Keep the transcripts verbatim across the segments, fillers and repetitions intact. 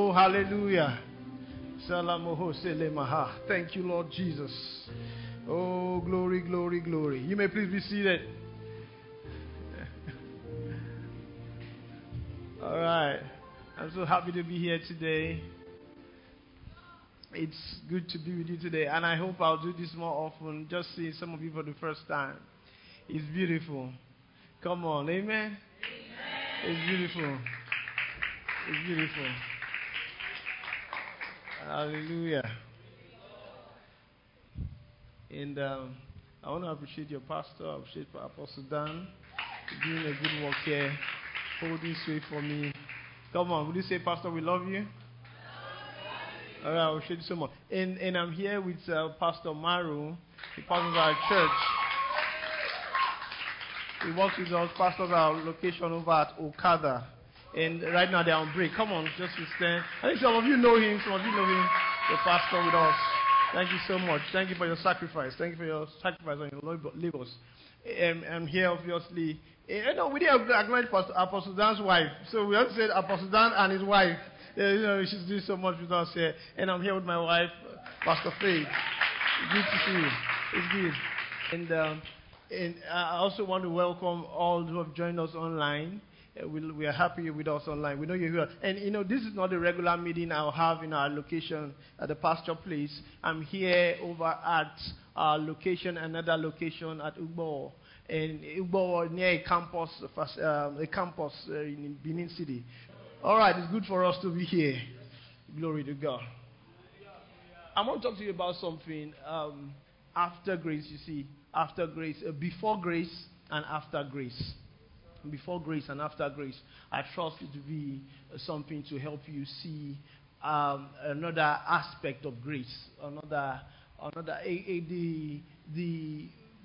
Oh, hallelujah. Thank you, Lord Jesus. Oh, glory, glory, glory. You may please be seated. All right. I'm so happy to be here today. It's good to be with you today, and I hope I'll do this more often. Just seeing some of you for the first time. It's beautiful. Come on, amen? Amen. It's beautiful. It's beautiful. Hallelujah. And um, I want to appreciate your pastor. I appreciate Apostle Dan for doing a good work here, holding sway for me. Come on, would you say, Pastor, we love you? All right, I appreciate you so much. And, and I'm here with uh, Pastor Maru. He pastors our church. He works with us, pastors our location over at Okada. And right now they're on break. Come on, just to stand. I think some of you know him. Some of you know him. The pastor with us. Thank you so much. Thank you for your sacrifice. Thank you for your sacrifice on your labors. Um, I'm here, obviously. You know, we didn't acknowledge Pastor, Apostle Dan's wife. So we have to say Apostle Dan and his wife. Uh, you know, she's doing so much with us here. And I'm here with my wife, Pastor Faith. Good to see you. It's good. And, um, and I also want to welcome all who have joined us online. Uh, we, we are happy with us online. We know you're here. And, you know, this is not a regular meeting I'll have in our location at the pasture place. I'm here over at our location, another location at Ugbo. And Ugbo near a campus, um, a campus uh, in Benin City. All right, it's good for us to be here. Glory to God. I want to talk to you about something um, after grace, you see. After grace, uh, before grace and after grace. Before grace and after grace. I trust it to be uh, something to help you see um, another aspect of grace. Another, another, a, a, the, the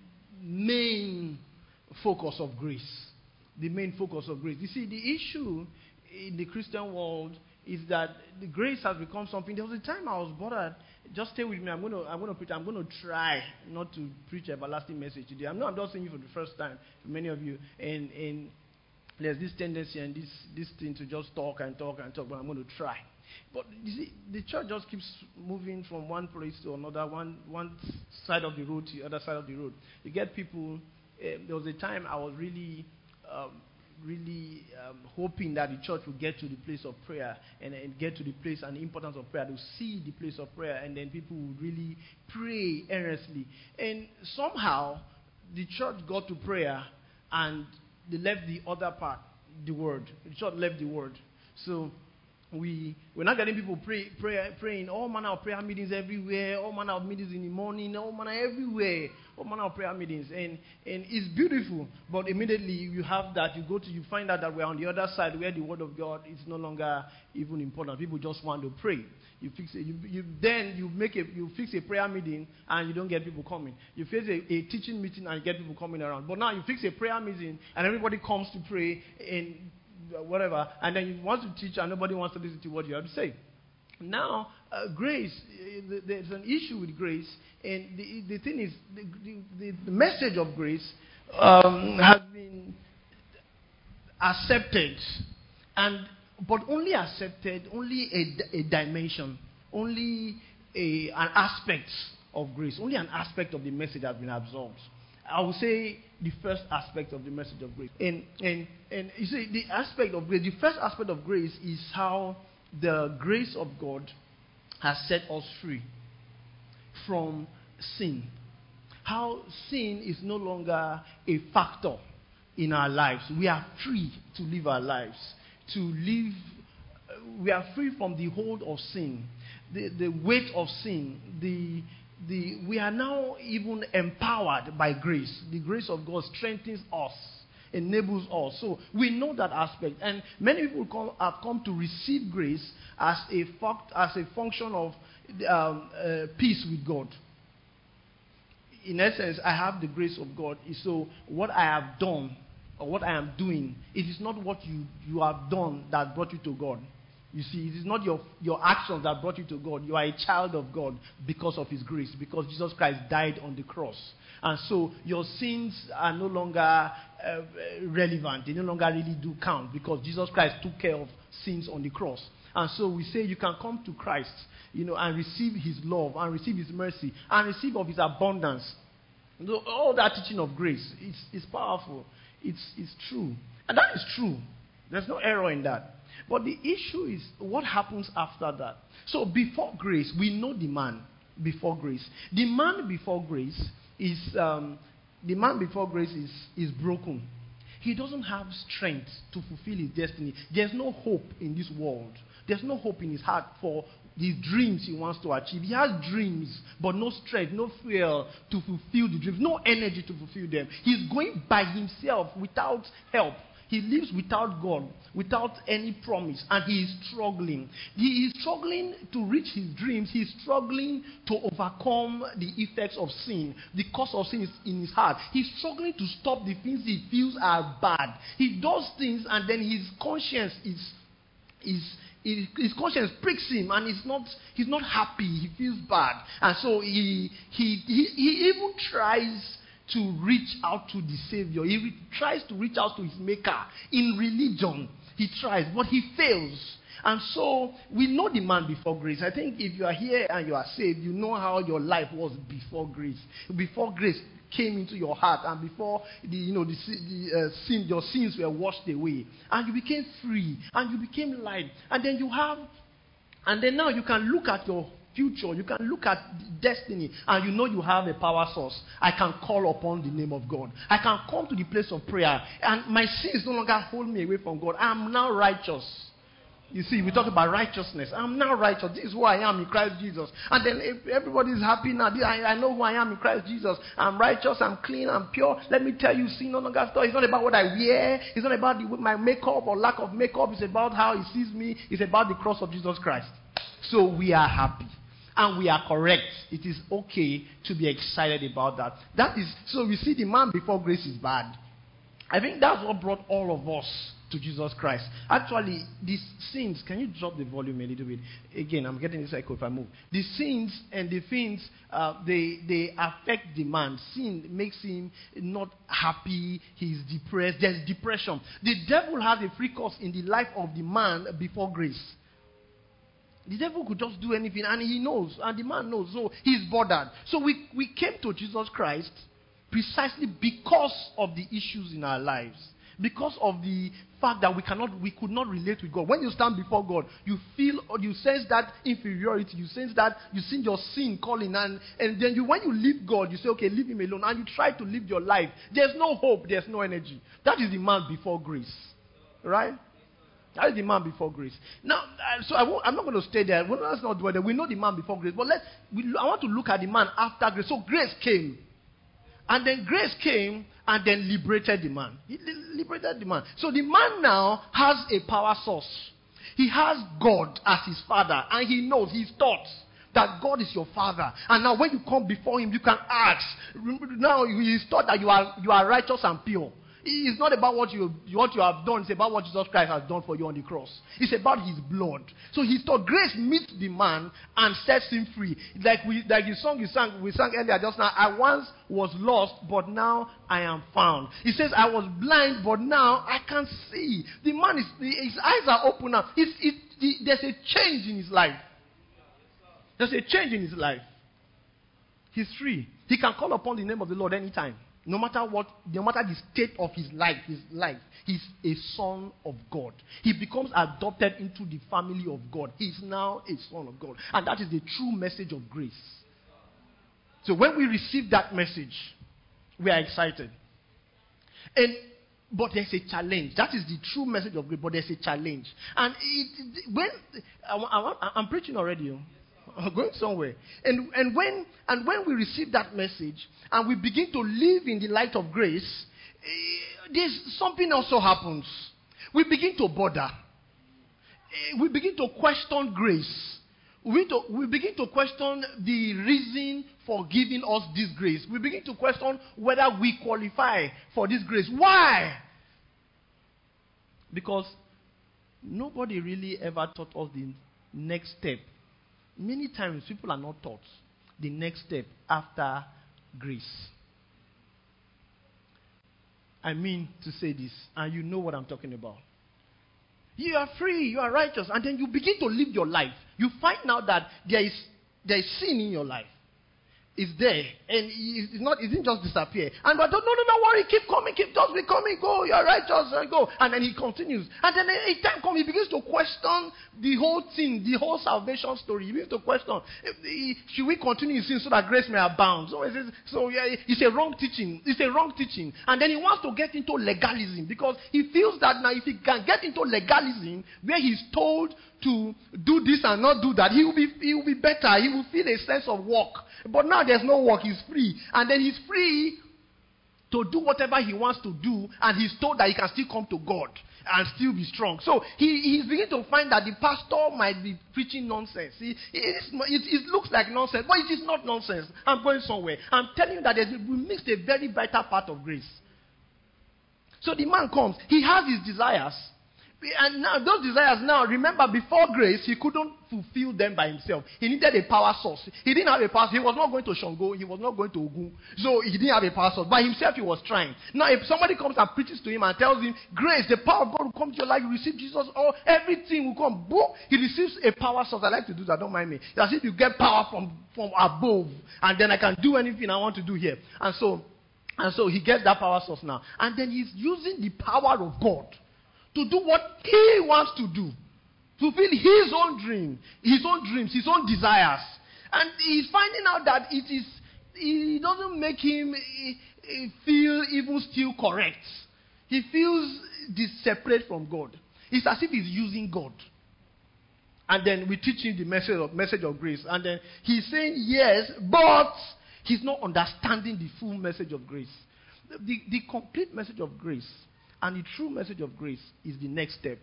main focus of grace. The main focus of grace. You see, the issue in the Christian world is that the grace has become something. There was a time I was bothered. Just stay with me. I'm going to. I'm going to preach. I'm going to try not to preach an everlasting message today. I'm not. I'm just saying it for the first time for many of you. And and there's this tendency and this this thing to just talk and talk and talk. But I'm going to try. But you see, the church just keeps moving from one place to another, one one side of the road to the other side of the road. You get people. Uh, there was a time I was really. Um, really um, hoping that the church will get to the place of prayer and, and get to the place and the importance of prayer, to see the place of prayer, and then people will really pray earnestly. And somehow, the church got to prayer and they left the other part, the word. The church left the word. So, we, we're not getting people pray, pray, praying, all manner of prayer meetings everywhere, all manner of meetings in the morning, all manner everywhere, all manner of prayer meetings. And, and it's beautiful, but immediately you have that, you go to, you find out that we're on the other side where the word of God is no longer even important. People just want to pray. You fix it, you, you, then you make a, you fix a prayer meeting and you don't get people coming. You fix a, a teaching meeting and you get people coming around. But now you fix a prayer meeting and everybody comes to pray and whatever, and then you want to teach and nobody wants to listen to what you have to say. Now, uh, grace, uh, there's an issue with grace, and the, the thing is, the, the, the message of grace um, has been accepted, and but only accepted, only a, a dimension, only a, an aspect of grace, only an aspect of the message has been absorbed. I would say the first aspect of the message of grace. And, and, and you see, the aspect of grace, the first aspect of grace is how the grace of God has set us free from sin. How sin is no longer a factor in our lives. We are free to live our lives. To live, we are free from the hold of sin, the, the weight of sin, the The, we are now even empowered by grace. The grace of God strengthens us, enables us. So we know that aspect. And many people come, have come to receive grace as a, fact, as a function of um, uh, peace with God. In essence, I have the grace of God. So what I have done or what I am doing, it is not what you, you have done that brought you to God. You see, it is not your, your actions that brought you to God. You are a child of God because of His grace, because Jesus Christ died on the cross. And so your sins are no longer uh, relevant. They no longer really do count because Jesus Christ took care of sins on the cross. And so we say you can come to Christ, you know, and receive his love and receive his mercy and receive of his abundance. So all that teaching of grace, it's, it's powerful. It's, it's true. And that is true. There's no error in that. But the issue is what happens after that. So before grace, we know the man before grace. The man before grace is um, the man before grace is, is broken. He doesn't have strength to fulfill his destiny. There's no hope in this world. There's no hope in his heart for the dreams he wants to achieve. He has dreams, but no strength, no fuel to fulfill the dreams, no energy to fulfill them. He's going by himself without help. He lives without God, without any promise, and he is struggling. He is struggling to reach his dreams. He is struggling to overcome the effects of sin. The cause of sin is in his heart. He's struggling to stop the things he feels are bad. He does things, and then his conscience is is his conscience pricks him, and he's not he's not happy. He feels bad, and so he he he, he even tries to reach out to the Savior. He re- tries to reach out to his Maker in religion. He tries, but he fails. And so we know the man before grace. I think if you are here and you are saved, you know how your life was before grace. Before grace came into your heart, and before the you know the, the uh, sin, your sins were washed away, and you became free, and you became light, and then you have, and then now you can look at your future, you can look at destiny, and you know you have a power source. I can call upon the name of God. I can come to the place of prayer, and my sins no longer hold me away from God. I am now righteous. You see, we talk about righteousness. I'm now righteous. This is who I am in Christ Jesus. And then if everybody is happy now. I, I know who I am in Christ Jesus. I'm righteous. I'm clean. I'm pure. Let me tell you, sin no longer story. It's not about what I wear. It's not about the, my makeup or lack of makeup. It's about how he sees me. It's about the cross of Jesus Christ. So we are happy. And we are correct. It is okay to be excited about that. That is, so we see the man before grace is bad. I think that's what brought all of us to Jesus Christ. Actually, these sins, can you drop the volume a little bit? Again, I'm getting this echo if I move. The sins and the things, uh, they, they affect the man. Sin makes him not happy. He's depressed. There's depression. The devil has a free course in the life of the man before grace. The devil could just do anything, and he knows, and the man knows, so he's bothered. So we, we came to Jesus Christ precisely because of the issues in our lives. Because of the fact that we cannot, we could not relate with God. When you stand before God, you feel, or you sense that inferiority, you sense that, you see your sin calling, and, and then you, when you leave God, you say, okay, leave him alone, and you try to live your life. There's no hope, there's no energy. That is the man before grace. Right? That is the man before grace. Now, uh, so I won't, I'm not going to stay there. Well, let's not dwell there. We know the man before grace. But let's, we, I want to look at the man after grace. So grace came. And then grace came and then liberated the man. He li- liberated the man. So the man now has a power source. He has God as his father. And he knows, he's taught that God is your father. And now when you come before him, you can ask. Now he's taught that you are, you are righteous and pure. It's not about what you, what you have done. It's about what Jesus Christ has done for you on the cross. It's about his blood. So he thought grace meets the man and sets him free. Like we, like the song you sang, we sang earlier just now. I once was lost, but now I am found. He says, I was blind, but now I can see. The man is, his eyes are open now. It's, it, the, there's a change in his life. There's a change in his life. He's free. He can call upon the name of the Lord anytime. No matter what, no matter the state of his life, his life, he's a son of God. He becomes adopted into the family of God. He's now a son of God. And that is the true message of grace. So when we receive that message, we are excited. And but there's a challenge. That is the true message of grace, but there's a challenge. And it, when I, I, I'm preaching already. I'm going somewhere. And and when and when we receive that message and we begin to live in the light of grace, eh, there's something also happens. We begin to bother. Eh, we begin to question grace. We, to, we begin to question the reason for giving us this grace. We begin to question whether we qualify for this grace. Why? Because nobody really ever taught us the next step. Many times people are not taught the next step after grace. I mean to say this, and you know what I'm talking about. You are free, you are righteous. And then you begin to live your life. You find out that there is, there is sin in your life. It's there, and it's not. It didn't just disappear. And but don't, no, no, don't worry. Keep coming. Keep just be coming. Go. You're righteous. And go. And then he continues. And then a time comes, he begins to question the whole thing, the whole salvation story. He begins to question: should we continue in sin so that grace may abound? So it's, so yeah, it's a wrong teaching. It's a wrong teaching. And then he wants to get into legalism because he feels that now if he can get into legalism where he's told to do this and not do that, he will be he will be better. He will feel a sense of work. But now there's no work, he's free. And then he's free to do whatever he wants to do, and he's told that he can still come to God and still be strong. So he, he's beginning to find that the pastor might be preaching nonsense. He, it, it, it looks like nonsense, but it is not nonsense. I'm going somewhere. I'm telling you that we missed a very vital part of grace. So the man comes, he has his desires. And now those desires now, remember before grace, he couldn't fulfill them by himself. He needed a power source. He didn't have a power source. He was not going to Shango. He was not going to Ogun. So he didn't have a power source. By himself, he was trying. Now if somebody comes and preaches to him and tells him, grace, the power of God will come to your life, you receive Jesus, or everything will come. Boom, he receives a power source. I like to do that, don't mind me. It's as if you get power from, from above, and then I can do anything I want to do here. And so, and so he gets that power source now. And then he's using the power of God to do what he wants to do. Fulfill his own dream, his own dreams, his own desires. And he's finding out that it is, it doesn't make him feel even still correct. He feels this separate from God. It's as if he's using God. And then we teach him the message of, message of grace. And then he's saying yes, but he's not understanding the full message of grace. The, the complete message of grace and the true message of grace is the next step.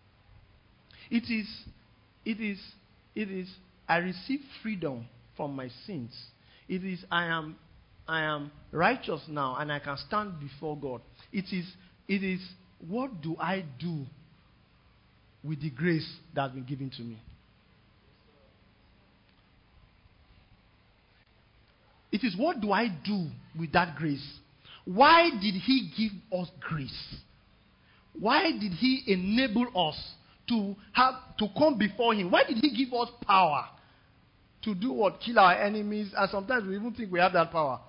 It is, it is, it is, I receive freedom from my sins. It is, I am, I am righteous now and I can stand before God. It is, it is, what do I do with the grace that has been given to me? It is, what do I do with that grace? Why did he give us grace? Why did he enable us to have to come before him? Why did he give us power to do what? Kill our enemies. And sometimes we even think we have that power.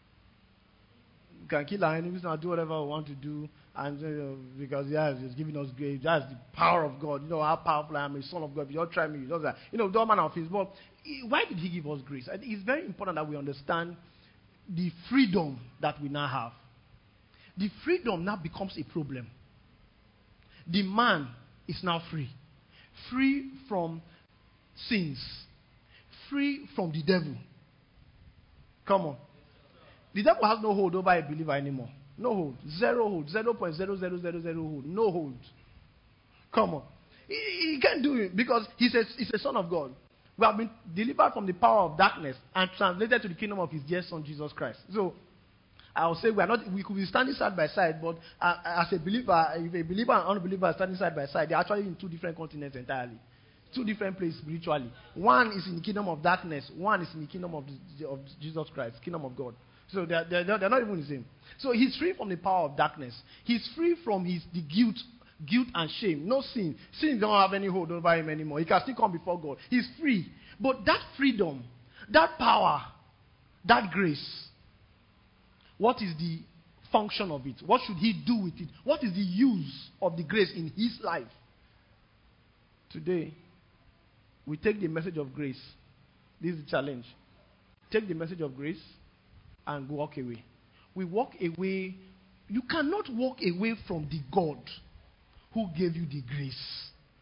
We can kill our enemies and do whatever we want to do. And uh, because yeah, he's giving us grace. That's the power of God. You know how powerful I am, a son of God. If you don't try me, you know that. You know, don't man of his. But why did he give us grace? And it's very important that we understand the freedom that we now have. The freedom now becomes a problem. The man is now free. Free from sins. Free from the devil. Come on. The devil has no hold over a believer anymore. No hold. Zero hold. zero point zero zero zero zero hold. No hold. Come on. He, he can't do it because he's a, he's a son of God. We have been delivered from the power of darkness and translated to the kingdom of his dear son, Jesus Christ. So, I will say we are not. We could be standing side by side, but uh, as a believer, if a believer and unbeliever are standing side by side, they're actually in two different continents entirely, two different places spiritually. One is in the kingdom of darkness. One is in the kingdom of, the, of Jesus Christ, kingdom of God. So they're, they're, they're not even the same. So he's free from the power of darkness. He's free from his the guilt, guilt and shame. No sin. Sin don't have any hold over him anymore. He can still come before God. He's free. But that freedom, that power, that grace. What is the function of it? What should he do with it? What is the use of the grace in his life? Today, we take the message of grace. This is the challenge. Take the message of grace and walk away. We walk away. You cannot walk away from the God who gave you the grace.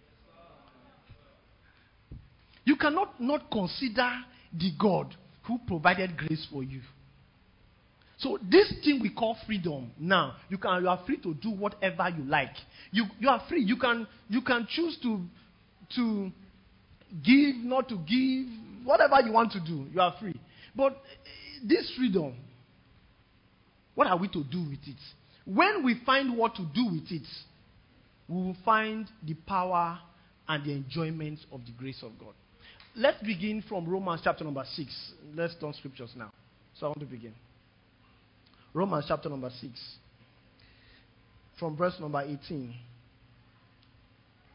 You cannot not consider the God who provided grace for you. So this thing we call freedom now, you can you are free to do whatever you like. You you are free. You can you can choose to to give, not to give, whatever you want to do. You are free. But this freedom, what are we to do with it? When we find what to do with it, we will find the power and the enjoyment of the grace of God. Let's begin from Romans chapter number six. Let's turn scriptures now. So I want to begin. Romans chapter number six. From verse number eighteen.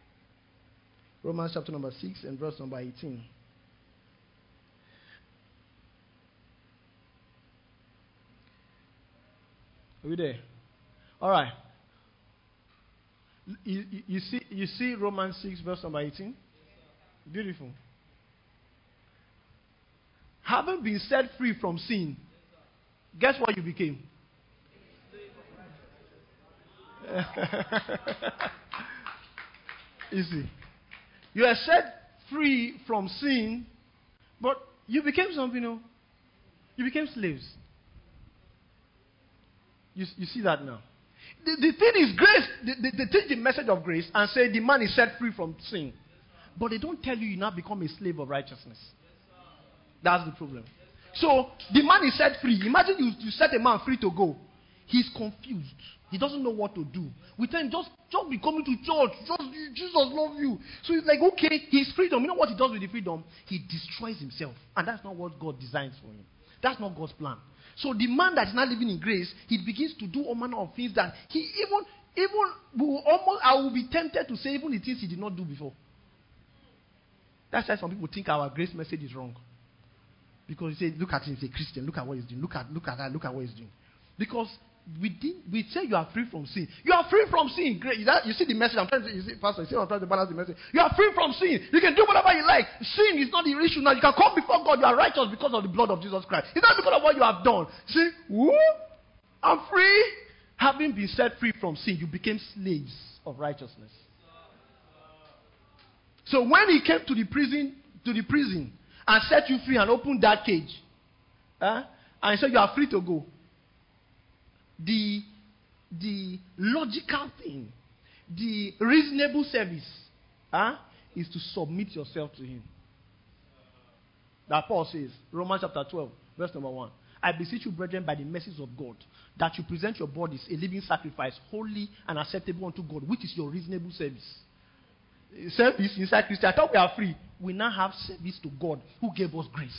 Romans chapter number six and verse number eighteen. Are we there? All right. You, you, you see, you see Romans six, verse number eighteen? Beautiful. Having been set free from sin, guess what you became? You see, you are set free from sin, but you became something else. You became slaves. You, you see that now. The, the thing is grace. They, they, they take the message of grace and say the man is set free from sin. But they don't tell you you now become a slave of righteousness. That's the problem. So the man is set free. Imagine you, you set a man free to go. He's confused. He doesn't know what to do. We tell him, just, just be coming to church. Just, Jesus loves you. So he's like, okay, he's freedom. You know what he does with the freedom? He destroys himself. And that's not what God designs for him. That's not God's plan. So the man that is not living in grace, he begins to do all manner of things that he even, even will almost, I will be tempted to say even the things he did not do before. That's why some people think our grace message is wrong. Because he said, look at him, he's a Christian, look at what he's doing, look at, look at that, look at what he's doing. Because we didn't, we say you are free from sin. You are free from sin. Great. That, you see the message I'm trying to, you see, Pastor, you see I'm trying to balance the message. You are free from sin. You can do whatever you like. Sin is not the issue now. You can come before God. You are righteous because of the blood of Jesus Christ. It's not because of what you have done. See, woo, I'm free. Having been set free from sin, you became slaves of righteousness. So when he came to the prison, to the prison and set you free and opened that cage, huh, and he said you are free to go, the the logical thing, the reasonable service, huh, is to submit yourself to him. That Paul says, Romans chapter twelve, verse number one. I beseech you, brethren, by the mercies of God, that you present your bodies a living sacrifice, holy and acceptable unto God, which is your reasonable service. Service inside Christian. I thought we are free. We now have service to God who gave us grace.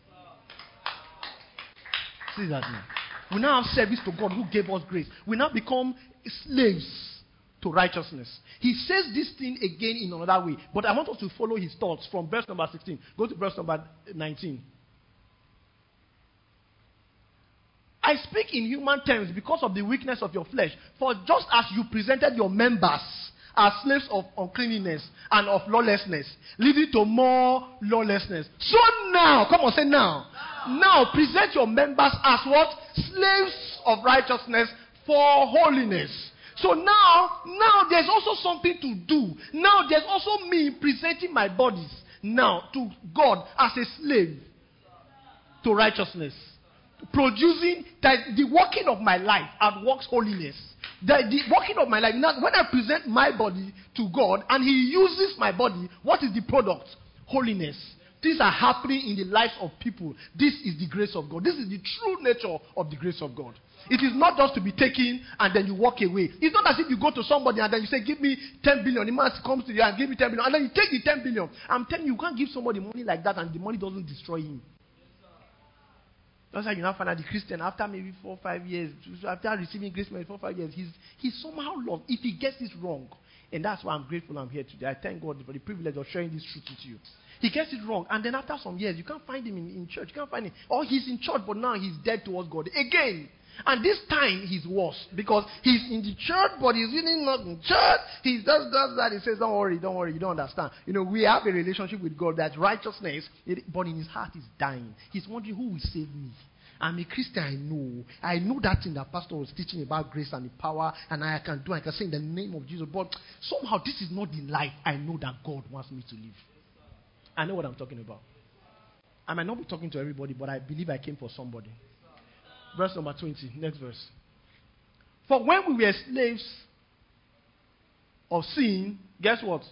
See that now? We now have service to God who gave us grace. We now become slaves to righteousness. He says this thing again in another way. But I want us to follow his thoughts from verse number sixteen. Go to verse number nineteen. I speak in human terms because of the weakness of your flesh. For just as you presented your members as slaves of uncleanness and of lawlessness, leading to more lawlessness. So now, come on, say now. Now, now present your members as what? Slaves of righteousness for holiness. So now, now there's also something to do. Now there's also me presenting my bodies now to God as a slave to righteousness. Producing that the working of my life and works holiness. The, the working of my life. Now, when I present my body to God and he uses my body, what is the product? Holiness. Things are happening in the lives of people. This is the grace of God. This is the true nature of the grace of God. It is not just to be taken and then you walk away. It's not as if you go to somebody and then you say, give me ten billion. The man comes to you and give me ten billion. And then you take the ten billion. I'm telling you, you can't give somebody money like that and the money doesn't destroy him. That's why you now find out the Christian, after maybe four or five years, after receiving grace maybe four or five years, he's, he's somehow lost if he gets this wrong. And that's why I'm grateful I'm here today. I thank God for the privilege of sharing this truth with you. He gets it wrong. And then after some years, you can't find him in, in church. You can't find him. Or he's in church, but now he's dead towards God. Again. And this time, he's worse. Because he's in the church, but he's really not in church. He just does that. He says, don't worry, don't worry. You don't understand. You know, we have a relationship with God that's righteousness. It, but in his heart, he's dying. He's wondering, who will save me? I'm a Christian, I know. I know that thing that pastor was teaching about grace and the power, and I can do, I can say in the name of Jesus. But somehow, this is not the life I know that God wants me to live. I know what I'm talking about. I might not be talking to everybody, but I believe I came for somebody. Verse number twenty, next verse. For when we were slaves of sin, guess what?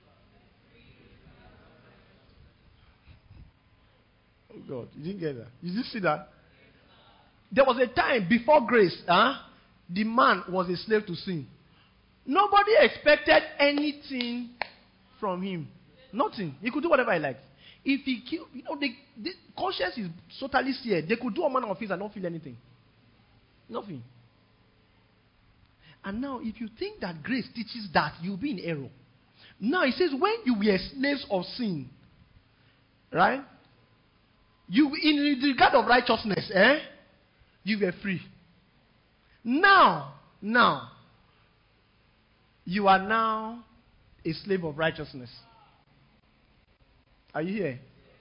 Oh God, you didn't get that. Did you see that? There was a time before grace, huh? The man was a slave to sin. Nobody expected anything from him. Nothing. He could do whatever he liked. If he killed, you know, the, the conscience is totally seared. They could do a manner of things and not feel anything. Nothing. And now, if you think that grace teaches that, you'll be in error. Now it says, when you were slaves of sin, right? You, in the regard of righteousness, eh? You were free. Now, now, you are now a slave of righteousness. Are you here?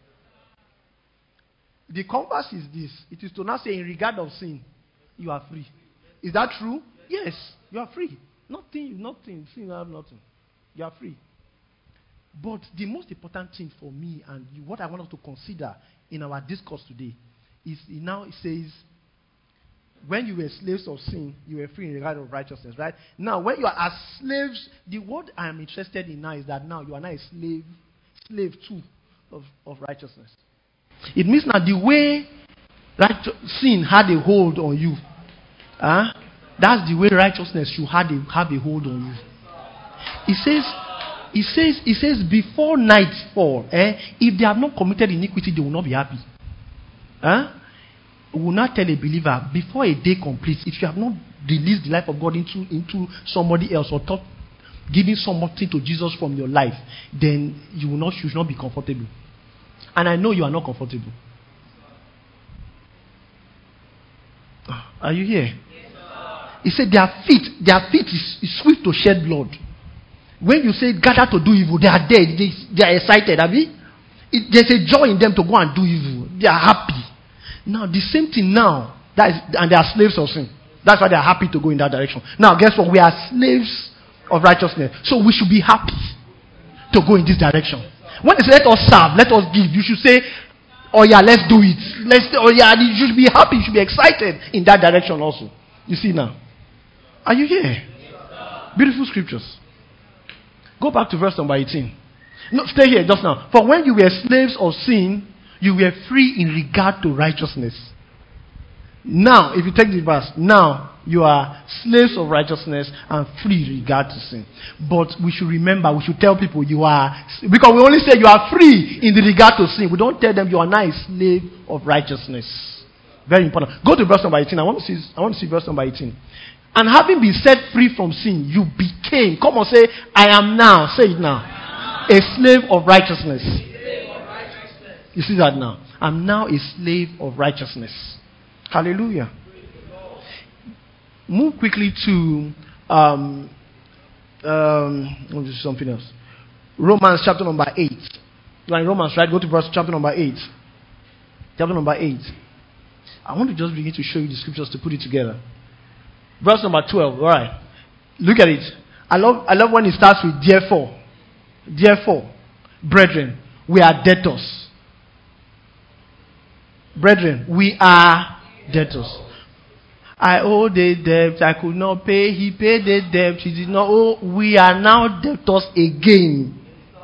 The compass is this. It is to now say, in regard of sin, you are free. Is that true? Yes, you are free. Nothing, nothing. Sin, you have nothing. You are free. But the most important thing for me and you, what I want us to consider in our discourse today is now it says, when you were slaves of sin, you were free in regard of righteousness, right? Now, when you are as slaves, the word I am interested in now is that now you are now a slave, slave too of, of righteousness. It means now the way right, sin had a hold on you, huh? That's the way righteousness should have a, have a hold on you. It says, it says, it says before nightfall, eh, if they have not committed iniquity, they will not be happy. Huh? We will not tell a believer before a day completes, if you have not released the life of God into, into somebody else or taught, giving something to Jesus from your life, then you will not, you should not be comfortable. And I know you are not comfortable. Are you here? Yes, he said their feet, their feet is, is swift to shed blood. When you say gather to do evil, they are there. They, they are excited. Have you? It, there's a joy in them to go and do evil. They are happy. Now the same thing now, that is, and they are slaves of sin. That's why they are happy to go in that direction. Now guess what? We are slaves of righteousness, so we should be happy to go in this direction. When they say let us serve, let us give, you should say, oh yeah, let's do it. Let's. Oh yeah, you should be happy. You should be excited in that direction also. You see now? Are you here? Beautiful scriptures. Go back to verse number eighteen. No, stay here just now. For when you were slaves of sin, you were free in regard to righteousness. Now, if you take the verse, now you are slaves of righteousness and free in regard to sin. But we should remember, we should tell people you are, because we only say you are free in the regard to sin. We don't tell them you are now a slave of righteousness. Very important. Go to verse number eighteen. I want to see, I want to see verse number eighteen. And having been set free from sin, you became, come on, say, I am now, say it now, a slave of righteousness. Slave of righteousness. You see that now? I'm now a slave of righteousness. Hallelujah. Move quickly to um, um, let me do something else. Romans chapter number eight. You are in Romans, right? Go to verse chapter number eight. Chapter number eight. I want to just begin to show you the scriptures to put it together. Verse number twelve. All right. Look at it. I love I love when it starts with therefore. Therefore, brethren, we are debtors. Brethren, we are debtors. I owe the debt. I could not pay. He paid the debt. He did not owe. We are now debtors again.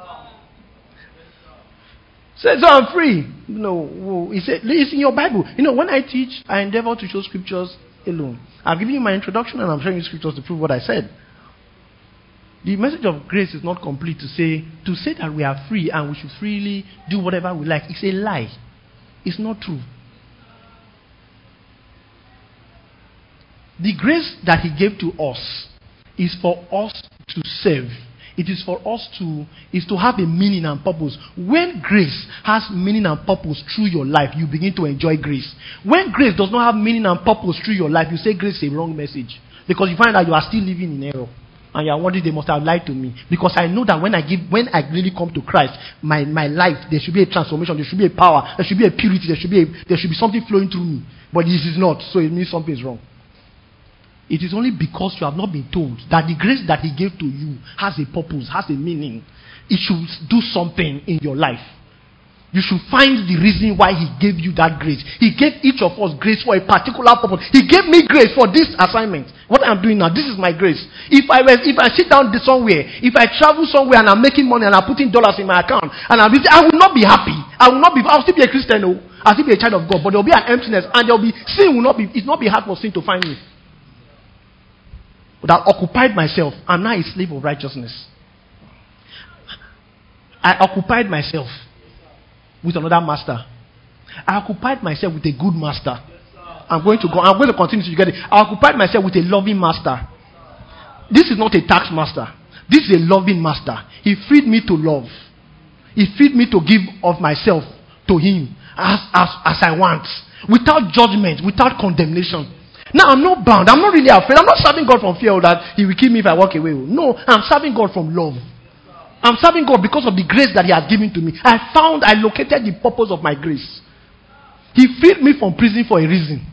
Says so I'm free. No, he said it's in your Bible. You know, when I teach, I endeavor to show scriptures alone. I've given you my introduction and I'm showing you scriptures to prove what I said. The message of grace is not complete to say to say that we are free and we should freely do whatever we like. It's a lie. It's not true. The grace that he gave to us is for us to serve. It is for us to is to have a meaning and purpose. When grace has meaning and purpose through your life, you begin to enjoy grace. When grace does not have meaning and purpose through your life, you say grace is a wrong message. Because you find that you are still living in error. And you are wondering they must have lied to me. Because I know that when I give when I really come to Christ, my, my life, there should be a transformation, there should be a power, there should be a purity, there should be a, there should be something flowing through me. But this is not, so it means something is wrong. It is only because you have not been told that the grace that he gave to you has a purpose, has a meaning. It should do something in your life. You should find the reason why he gave you that grace. He gave each of us grace for a particular purpose. He gave me grace for this assignment. What I'm doing now, this is my grace. If I was, if I sit down somewhere, if I travel somewhere and I'm making money and I'm putting dollars in my account, and I'm busy, I will not be happy. I will not be. I'll still be a Christian, no. I'll still be a child of God, but there will be an emptiness, and there will be sin. Will not be. It will not be hard for sin to find me. But I occupied myself. I'm now a slave of righteousness. I occupied myself with another master. I occupied myself with a good master. I'm going to go. I'm going to continue to get it. I occupied myself with a loving master. This is not a tax master. This is a loving master. He freed me to love. He freed me to give of myself to him as, as, as I want. Without judgment, without condemnation. Now I'm not bound. I'm not really afraid. I'm not serving God from fear that he will kill me if I walk away. No, I'm serving God from love. I'm serving God because of the grace that he has given to me. I found, I located the purpose of my grace. He freed me from prison for a reason.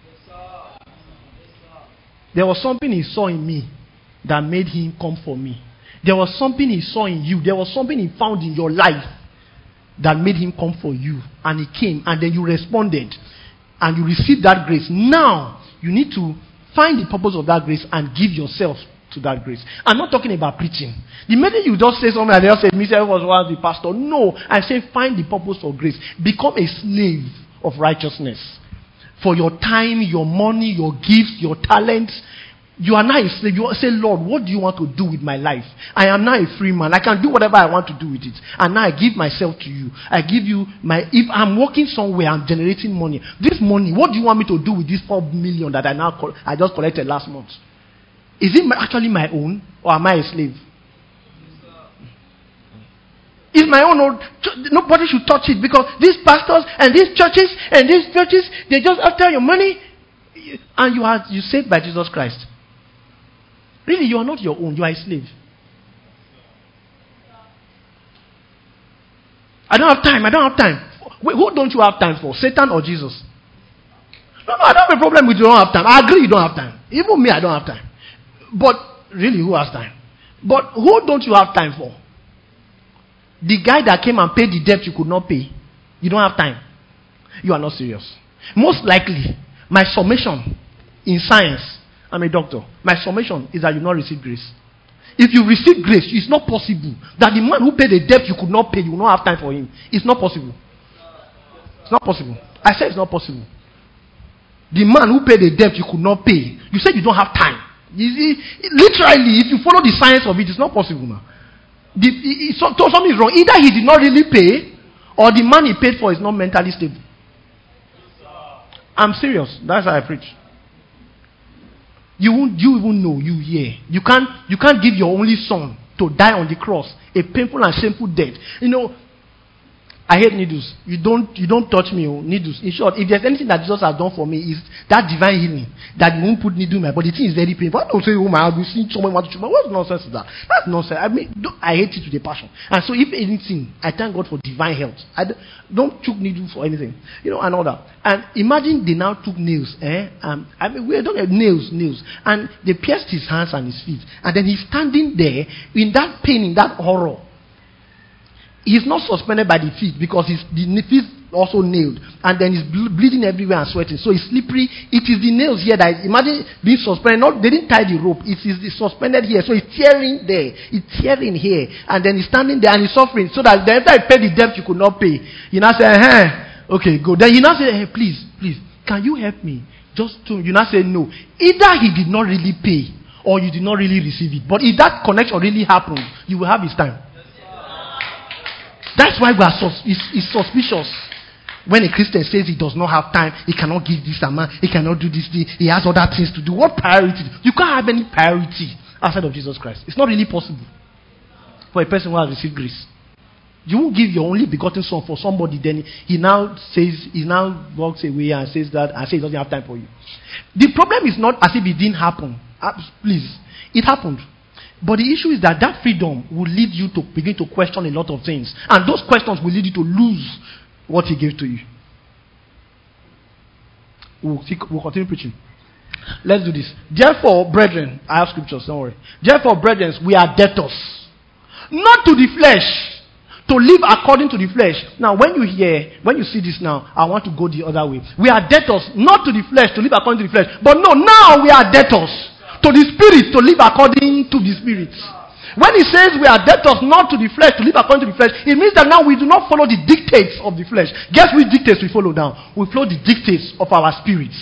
There was something he saw in me that made him come for me. There was something he saw in you. There was something he found in your life that made him come for you. And he came, and then you responded. And you received that grace. Now, you need to find the purpose of that grace and give yourself to that grace. I'm not talking about preaching. The minute you just say something and they just say, me was one the pastor. No, I say find the purpose of grace. Become a slave of righteousness. For your time, your money, your gifts, your talents. You are now a slave. You say, Lord, what do you want to do with my life? I am now a free man. I can do whatever I want to do with it. And now I give myself to you. I give you my, if I'm working somewhere, I'm generating money. This money, what do you want me to do with this four million that I now, I just collected last month? Is it actually my own, or am I a slave? It's my own. Or nobody should touch it, because these pastors and these churches and these churches, they just after your money, and you are you saved by Jesus Christ. Really, you are not your own. You are a slave. I don't have time. I don't have time. Wait, who don't you have time for? Satan or Jesus? No, no, I don't have a problem with you don't have time. I agree you don't have time. Even me, I don't have time. But really, who has time? But who don't you have time for? The guy that came and paid the debt you could not pay. You don't have time. You are not serious. Most likely, my summation in science, I'm a doctor. My summation is that you not receive grace. If you receive grace, it's not possible that the man who paid the debt you could not pay, you will not have time for him. It's not possible. It's not possible. I said it's not possible. The man who paid the debt you could not pay, you said you don't have time. You see, literally, if you follow the science of it, it's not possible now. The, it, it, so, something is wrong. Either he did not really pay, or the man he paid for is not mentally stable. I'm serious. That's how I preach. You won't. You even know. You hear. You can't. You can't give your only son to die on the cross, a painful and shameful death. You know. I hate needles. You don't you don't touch me, oh, needles. In short, if there's anything that Jesus has done for me, is that divine healing. That you won't put needle in my body. The thing is very painful. I don't say, oh my God, you see someone want to shoot me. What nonsense is that? That's nonsense. I mean, I hate it with a passion. And so if anything, I thank God for divine health. I don't, don't choke needle for anything. You know, and all that. And imagine they now took nails. Eh? Um, I mean, we don't have nails, nails. And they pierced his hands and his feet. And then he's standing there in that pain, in that horror. He's not suspended by the feet because his the feet also nailed, and then he's bleeding everywhere and sweating. So it's slippery. It is the nails here that imagine being suspended. Not they didn't tie the rope. It is suspended here, so it's tearing there. It's tearing here, and then he's standing there and he's suffering. So that after he paid the debt you could not pay, you now say, "Hey, okay, go." Then you now say, "Hey, please, please, can you help me?" Just to you now say no. Either he did not really pay, or you did not really receive it. But if that connection really happened, you will have his time. That's why we are sus- it's, it's suspicious when a Christian says he does not have time, he cannot give this amount, he cannot do this thing, he has other things to do. What priority? You can't have any priority outside of Jesus Christ. It's not really possible for a person who has received grace. You won't give your only begotten son for somebody, then he now says, he now walks away and says that, and says he doesn't have time for you. The problem is not as if it didn't happen. Uh, please, it happened. But the issue is that that freedom will lead you to begin to question a lot of things. And those questions will lead you to lose what he gave to you. We'll, see, we'll continue preaching. Let's do this. Therefore, brethren, I have scriptures, don't worry. Therefore, brethren, we are debtors. Not to the flesh. To live according to the flesh. Now, when you hear, when you see this now, I want to go the other way. We are debtors, not to the flesh, to live according to the flesh. But no, now we are debtors. To the Spirit, to live according to the Spirit. When he says we are debtors not to the flesh, to live according to the flesh, it means that now we do not follow the dictates of the flesh. Guess which dictates we follow now? We follow the dictates of our spirits.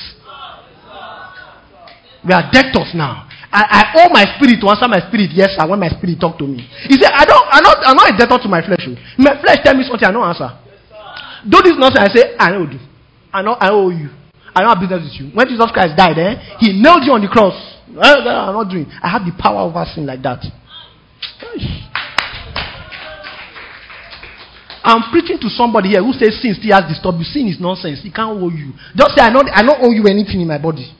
We are debtors now. I, I owe my spirit to answer my spirit, yes, sir, when my spirit talk to me. He said, I don't, I'm not, I'm not a debtor to my flesh. My flesh tell me something, I don't answer. Do this nonsense, I say, I know do. I know, I owe you. I don't have business with you. When Jesus Christ died, eh, he nailed you on the cross. I'm not doing. I have the power over sin like that. I'm preaching to somebody here who says sin still has disturbed you. Sin is nonsense. It can't owe you. Just say, I don't, I don't owe you anything in my body.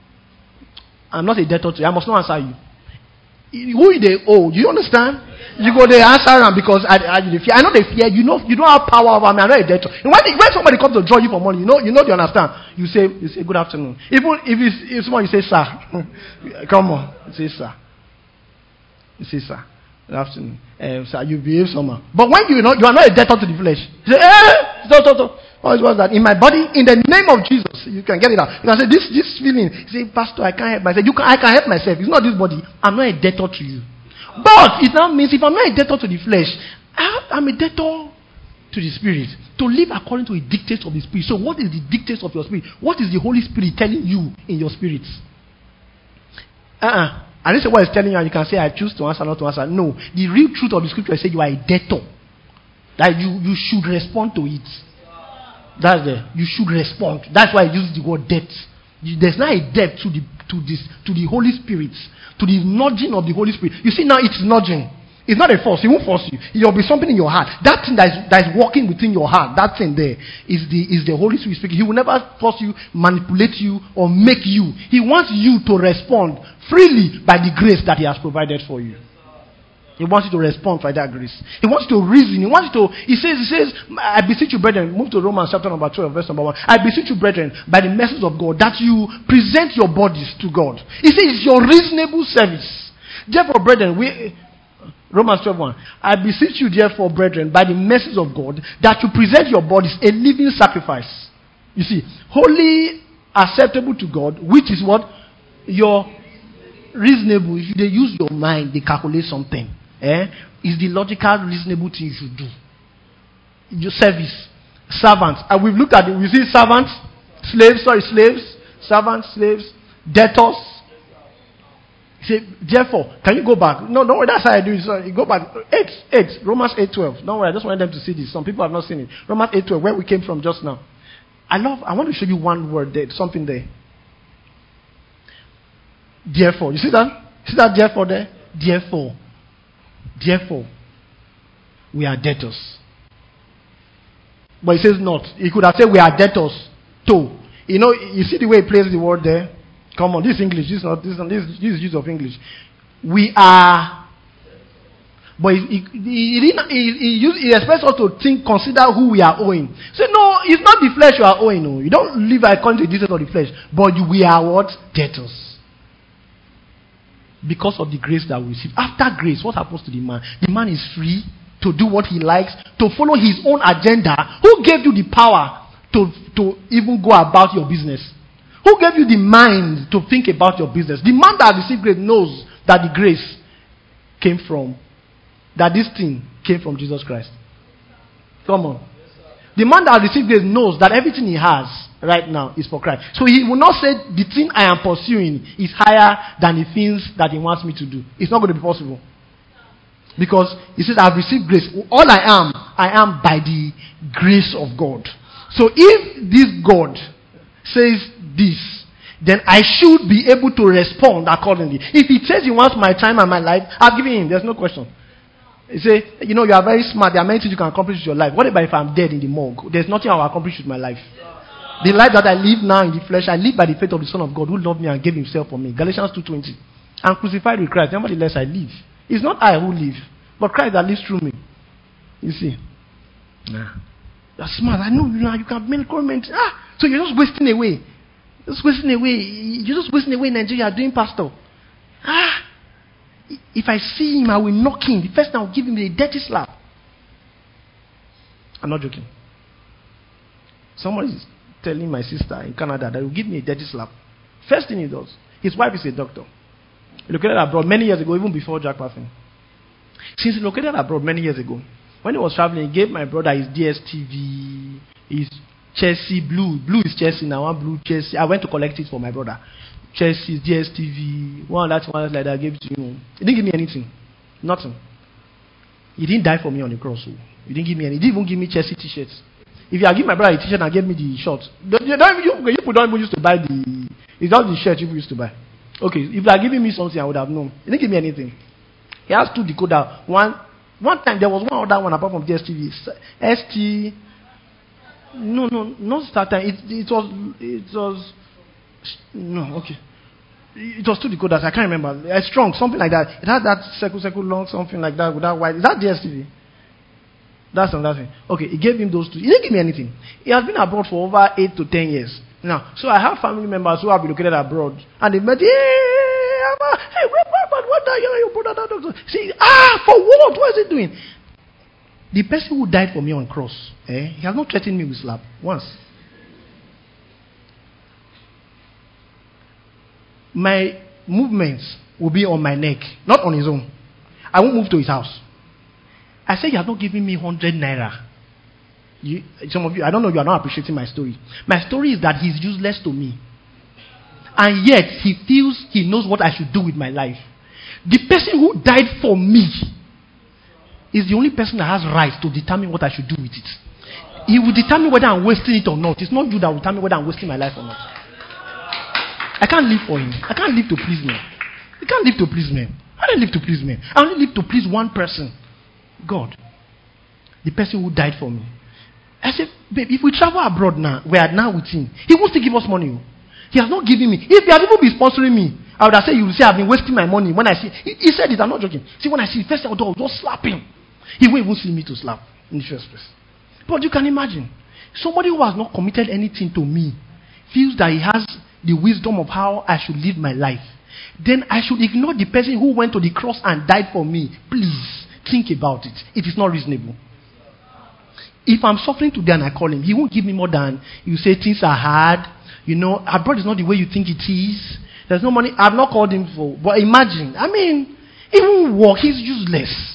I'm not a debtor to you. I must not answer you. Who they owe? Do you understand? You go there answer them because I, I, I, I know they fear. You know, you don't have power over me. I'm not a debtor. And when, when somebody comes to draw you for money, you know, you know, you understand. You say, you say, good afternoon. Even if it's if someone you say, sir, come on, you say, sir. You say, sir, good afternoon. Um, sir, you behave somehow. But when you know you are not a debtor to the flesh, you say, eh, so, so, so. What was that? In my body, in the name of Jesus, you can get it out. You can say, this, this feeling. You say, Pastor, I can't help myself. You can, I can help myself. It's not this body. I'm not a debtor to you. But it now means if I'm not a debtor to the flesh, I, I'm a debtor to the spirit. To live according to the dictates of the spirit. So what is the dictates of your spirit? What is the Holy Spirit telling you in your spirit? Uh-uh. I didn't say what it's telling you and you can say, I choose to answer, not to answer. No. The real truth of the scripture is say you are a debtor. That you, you should respond to it. That's the you should respond. That's why I use the word debt. There's not a debt to the to this to the Holy Spirit, to the nudging of the Holy Spirit. You see now it's nudging. It's not a force. It won't force you. It will be something in your heart. That thing that is, that is working within your heart, that thing there is the is the Holy Spirit speaking. He will never force you, manipulate you, or make you. He wants you to respond freely by the grace that He has provided for you. He wants you to respond by that grace. He wants you to reason. He wants you to, he says, he says, I beseech you, brethren, move to Romans chapter number twelve, verse number one. I beseech you, brethren, by the mercies of God, that you present your bodies to God. He says, it's your reasonable service. Therefore, brethren, we, Romans twelve, one. I beseech you, therefore, brethren, by the mercies of God, that you present your bodies a living sacrifice. You see, holy, acceptable to God, which is what? Your reasonable. If they use your mind, they calculate something. Eh? Is the logical, reasonable thing you should do. Your service. Servants. And we've looked at it. We see servants, slaves, sorry, slaves, servants, slaves, debtors. Say, therefore, can you go back? No, no, that's how I do it. Sorry, go back. eight, eight, Romans eight twelve. Don't worry, I just wanted them to see this. Some people have not seen it. Romans eight twelve, where we came from just now. I love, I want to show you one word there, something there. Therefore. You see that? See that therefore there? Therefore. Therefore, we are debtors. But he says not. He could have said we are debtors too. You know, you see the way he places the word there? Come on, this is English. This is not this is, this, this is use of English. We are. But he, he, he, he, he, used, he expects us to think, consider who we are owing. Say, no, it's not the flesh you are owing. No. You don't live according to the details of the flesh. But we are what? Debtors. Because of the grace that we receive. After grace, what happens to the man? The man is free to do what he likes, to follow his own agenda. Who gave you the power to, to even go about your business? Who gave you the mind to think about your business? The man that received grace knows that the grace came from, that this thing came from Jesus Christ. Come on. The man that received grace knows that everything he has right now is for Christ. So he will not say the thing I am pursuing is higher than the things that he wants me to do. It's not going to be possible. Because he says, I have received grace. All I am, I am by the grace of God. So if this God says this, then I should be able to respond accordingly. If he says he wants my time and my life, I've given him. There's no question. He say, you know, you are very smart. There are many things you can accomplish with your life. What about if I'm dead in the morgue? There's nothing I will accomplish with my life. The life that I live now in the flesh, I live by the faith of the Son of God who loved me and gave himself for me. Galatians two twenty. I'm crucified with Christ. Nevertheless, I live. It's not I who live, but Christ that lives through me. You see? Nah. You're smart. I know you know you can make comment. Ah, so you're just wasting away. Just wasting away. You're just wasting away in Nigeria doing pastor. Ah. If I see him, I will knock him. The first time I'll give him a dirty slap. I'm not joking. Somebody is telling my sister in Canada that he will give me a dirty slap. First thing he does. His wife is a doctor. He located abroad many years ago, even before Jack Parfin. Since he located abroad many years ago, when he was traveling, he gave my brother his D S T V, his Chelsea blue. Blue is Chelsea now. One blue Chelsea. I went to collect it for my brother. Chelsea, D S T V, one that one like that I gave it to him. He didn't give me anything. Nothing. He didn't die for me on the cross. So he didn't give me any. He didn't even give me Chelsea t-shirts. If you had given my brother a t-shirt and gave me the shorts, you don't, you, you people don't even used to buy the, it's not the shirt you used to buy. Okay, if you had given me something, I would have known. He didn't give me anything. He has two decoder. One, one time there was one other one apart from D S T V. S T. No, no, not Star Time. It, it was, it was. No, okay. It was two decoders. I can't remember. It's strong, something like that. It had that circle, circle long, something like that with that white. Is that D S T V? That's another thing. Okay, he gave him those two. He didn't give me anything. He has been abroad for over eight to ten years. Now, so I have family members who have been located abroad, and they met. Hey, hey, what, what, you put that doctor? See, ah, for what? What is he doing? The person who died for me on cross, eh, he has not threatened me with slap once. My movements will be on my neck, not on his own. I won't move to his house. I said, you have not given me one hundred naira. You, some of you, I don't know, you are not appreciating my story. My story is that he's useless to me. And yet, he feels he knows what I should do with my life. The person who died for me is the only person that has right to determine what I should do with it. He will determine whether I'm wasting it or not. It's not you that will determine whether I'm wasting my life or not. I can't live for him. I can't live to please men. I can't live to please men. I don't live to please men. I only live to please one person. God. The person who died for me. I said, babe, if we travel abroad now, we are now with him. He wants to give us money. He has not given me. If he had even been sponsoring me, I would have said, you will say I've been wasting my money. When I see, he, he said it, I'm not joking. See, when I see the first time, I will just slap him. He won't even see me to slap in the first place. But you can imagine, somebody who has not committed anything to me feels that he has the wisdom of how I should live my life. Then I should ignore the person who went to the cross and died for me. Please, think about it. It is not reasonable. If I'm suffering today and I call him, he won't give me more than, you say things are hard. You know, abroad is not the way you think it is. There's no money. I've not called him for. But imagine, I mean, he won't work. He's useless.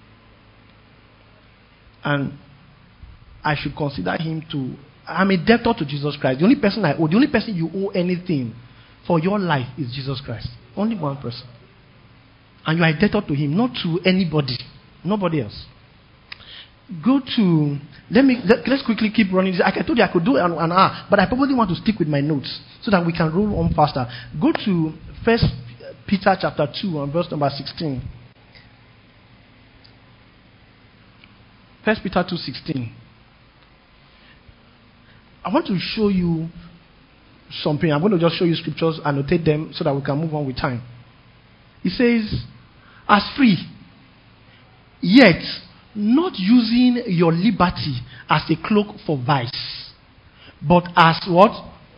And I should consider him to, I'm a debtor to Jesus Christ. The only person I owe, the only person you owe anything for your life is Jesus Christ. Only one person. And you are a debtor to him, not to anybody. Nobody else. Go to, let me, let, let's quickly keep running. I told you I could do an, an hour, but I probably want to stick with my notes so that we can roll on faster. Go to First Peter chapter two and verse number sixteen. First Peter two sixteen. I want to show you something. I'm going to just show you scriptures, annotate them so that we can move on with time. It says, as free, yet not using your liberty as a cloak for vice, but as what?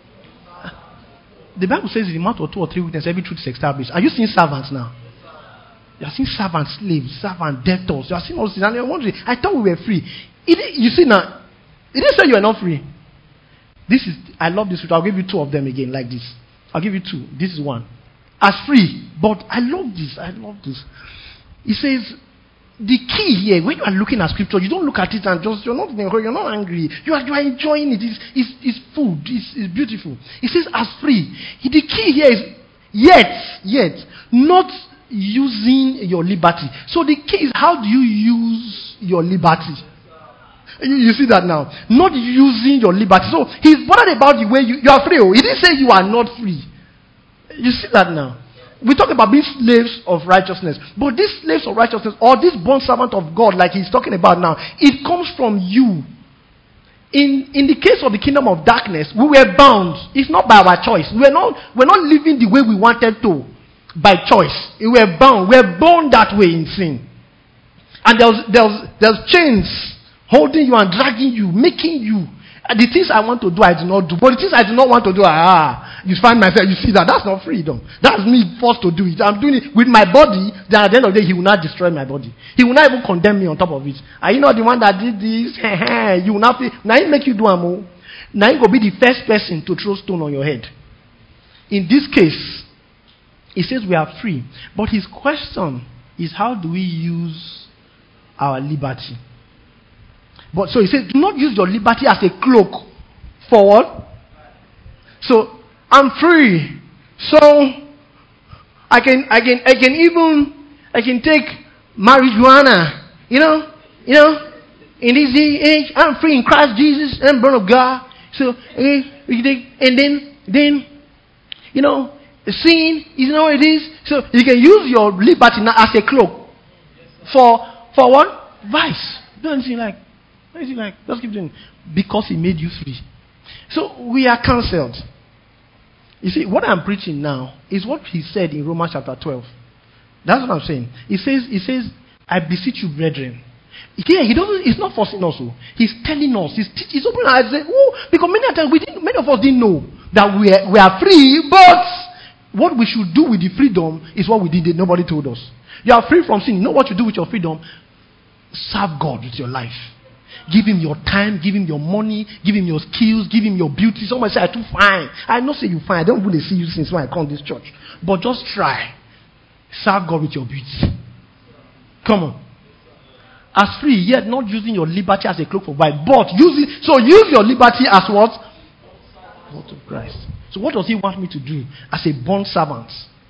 The Bible says in the mouth of two or three witnesses, every truth is established. Are you seeing servants now? You are seeing servants, slaves, servants, debtors. You are seeing all this. And you're wondering, I thought we were free. It, you see now, it didn't say you are not free. This is, I love this. I'll give you two of them again, like this. I'll give you two. This is one. As free, but I love this. I love this. It says, the key here, when you are looking at scripture, you don't look at it and just, you're not in a hurry, you're not angry. You are, you are enjoying it. It's, it's, it's food. It's, it's beautiful. It says, as free. The key here is, yet, yet, not using your liberty. So the key is, how do you use your liberty? You, you see that now. Not using your liberty. So he's bothered about the way you, you are free. He didn't say you are not free. You see that now. We talk about being slaves of righteousness. But these slaves of righteousness, or this bond servant of God, like he's talking about now, it comes from you. In, in the case of the kingdom of darkness, we were bound. It's not by our choice. We're not, we're not living the way we wanted to by choice. We were bound. We're born that way in sin. And there's, there's, there's chains holding you and dragging you, making you. The things I want to do, I do not do. But the things I do not want to do, ah, you find myself, you see that. That's not freedom. That's me forced to do it. I'm doing it with my body. Then at the end of the day, he will not destroy my body. He will not even condemn me on top of it. Are you not the one that did this? You will not feel. Now he make you do a move. Now he will be the first person to throw stone on your head. In this case, he says we are free. But his question is, how do we use our liberty? But so he says, do not use your liberty as a cloak for what? So I'm free. So I can I can I can even I can take marijuana. You know? You know? In this age, I'm free in Christ Jesus. I'm born of God. So and then then you know, sin is not what it is. So you can use your liberty as a cloak. For for what? Vice. Do anything like. Do anything like. Just keep doing. Because he made you free. So we are cancelled. You see, what I'm preaching now is what he said in Romans chapter twelve. That's what I'm saying. He says, he says, I beseech you, brethren. He, he doesn't. He's not forcing us. He's telling us. He's, he's opening our eyes. Oh, because many times we didn't, many of us didn't know that we are, we are free. But what we should do with the freedom is what we did. Nobody told us. You are free from sin. You know what you do with your freedom? Serve God with your life. Give him your time. Give him your money. Give him your skills. Give him your beauty. Somebody say, "I'm too fine." I know say you fine. I don't really see you since when I come to this church. But just try. Serve God with your beauty. Come on. As free, yet not using your liberty as a cloak for pride, but use it. So use your liberty as what? What of Christ. So what does he want me to do as a bond servant?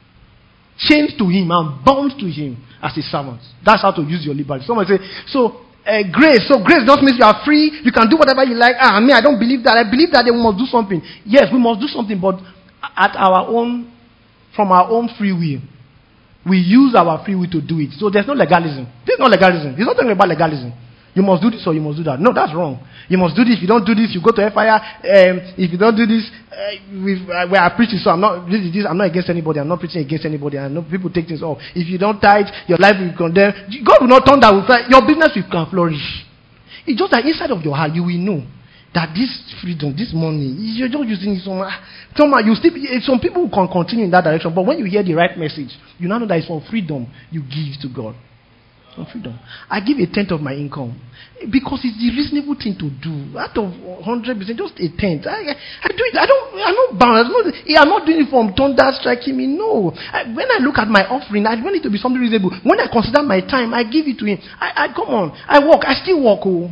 Chained to him and bound to him as a servant. That's how to use your liberty. Somebody say, so uh, grace. So grace just means you are free. You can do whatever you like. Ah, I mean, I don't believe that. I believe that we must do something. Yes, we must do something, but at our own, from our own free will. We use our free will to do it. So there's no legalism. This is not legalism. It's not talking about legalism. You must do this or you must do that. No, that's wrong. You must do this. If you don't do this, you go to fire. Um, if you don't do this, uh, we've, uh, we are preaching. So I'm not. This is this. I'm not against anybody. I'm not preaching against anybody. I know people take things off. If you don't tithe, your life will be condemned. God will not turn that. Your business will can flourish. It's just that inside of your heart, you will know that this freedom, this money, you're just using it somewhere. Somewhere you still, some people can continue in that direction, but when you hear the right message, you now know that it's for freedom you give to God. For freedom. I give a tenth of my income because it's the reasonable thing to do. Out of one hundred percent, just a tenth. I, I do it. I don't. I'm not bound. I'm not, I'm not doing it from thunder striking me. No. I, when I look at my offering, I want it to be something reasonable. When I consider my time, I give it to him. I, I come on. I walk. I still walk. Oh,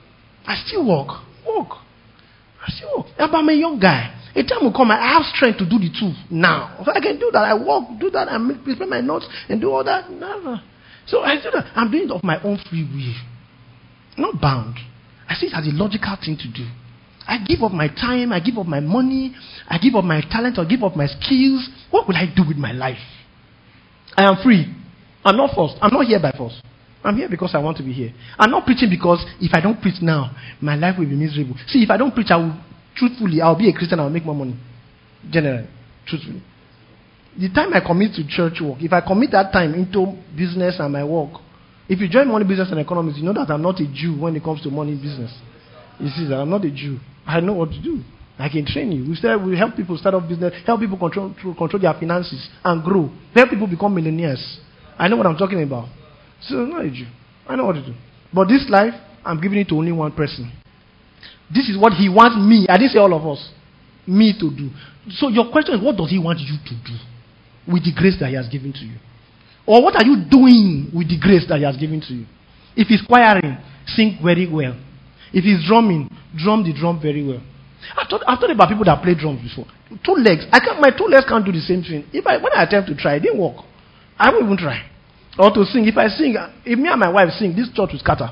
I still walk. Walk. I still walk. I'm a young guy. A time will come, I have strength to do the two now. If I can do that, I walk, do that, and make, prepare my notes, and do all that. No. So I do that. I'm doing it of my own free will. Not bound. I see it as a logical thing to do. I give up my time, I give up my money, I give up my talent, I give up my skills. What will I do with my life? I am free. I'm not forced. I'm not here by force. I'm here because I want to be here. I'm not preaching because if I don't preach now, my life will be miserable. See, if I don't preach, I will, truthfully, I'll be a Christian, I'll make more money. Generally, truthfully. The time I commit to church work, if I commit that time into business and my work, if you join money business and economics, you know that I'm not a Jew when it comes to money business. You see that I'm not a Jew. I know what to do. I can train you. We start, we help people start up business, help people control control their finances and grow. Help people become millionaires. I know what I'm talking about. So I'm not a Jew. I know what to do. But this life, I'm giving it to only one person. This is what he wants me. I didn't say all of us. Me to do. So your question is, what does he want you to do with the grace that he has given to you? Or what are you doing with the grace that he has given to you? If he's choiring, sing very well. If he's drumming, drum the drum very well. I've thought, I've thought about people that play drums before. Two legs. I can't, my two legs can't do the same thing. If I, when I attempt to try, it didn't work. I won't even try. Or to sing. If I sing, if me and my wife sing, this church will scatter.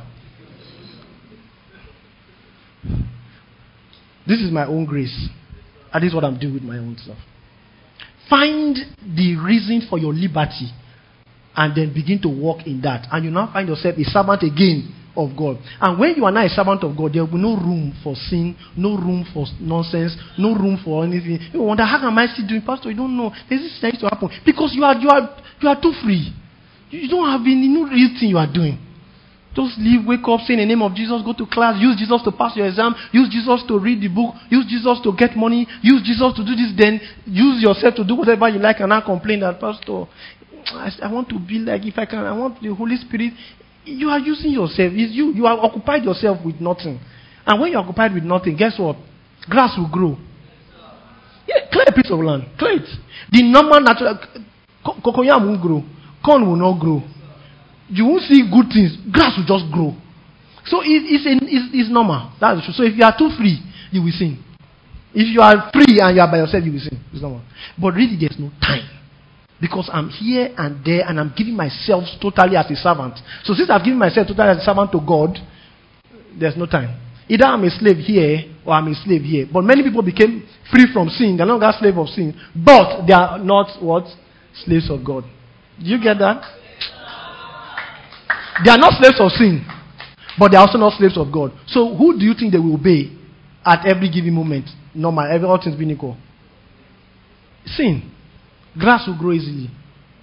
This is my own grace. And this is what I'm doing with my own stuff. Find the reason for your liberty and then begin to walk in that. And you now find yourself a servant again of God. And when you are not a servant of God, there will be no room for sin, no room for nonsense, no room for anything. You wonder, how am I still doing? Pastor, you don't know. There's this thing to happen. Because you are you are you are too free. You don't have any no real thing you are doing. Just leave, wake up, say in the name of Jesus, go to class, use Jesus to pass your exam, use Jesus to read the book, use Jesus to get money, use Jesus to do this, then use yourself to do whatever you like and not complain that, Pastor, I, I want to be like, if I can, I want the Holy Spirit. You are using yourself. It's you. You are occupied yourself with nothing. And when you're occupied with nothing, guess what? Grass will grow. Yeah, clear a piece of land. Clear it. The normal natural cocoyam won't grow. Corn will not grow. You won't see good things. Grass will just grow. So it, it's, a, it's, it's normal. That's true. So if you are too free, you will sing. If you are free and you are by yourself, you will sing. It's normal. But really, there's no time. Because I'm here and there and I'm giving myself totally as a servant. So since I've given myself totally as a servant to God, there's no time. Either I'm a slave here or I'm a slave here. But many people became free from sin. They're no longer slave of sin. But they are not what? Slaves of God. Do you get that? They are not slaves of sin, but they are also not slaves of God. So who do you think they will obey at every given moment? Normal, every all things being equal. Sin. Grass will grow easily.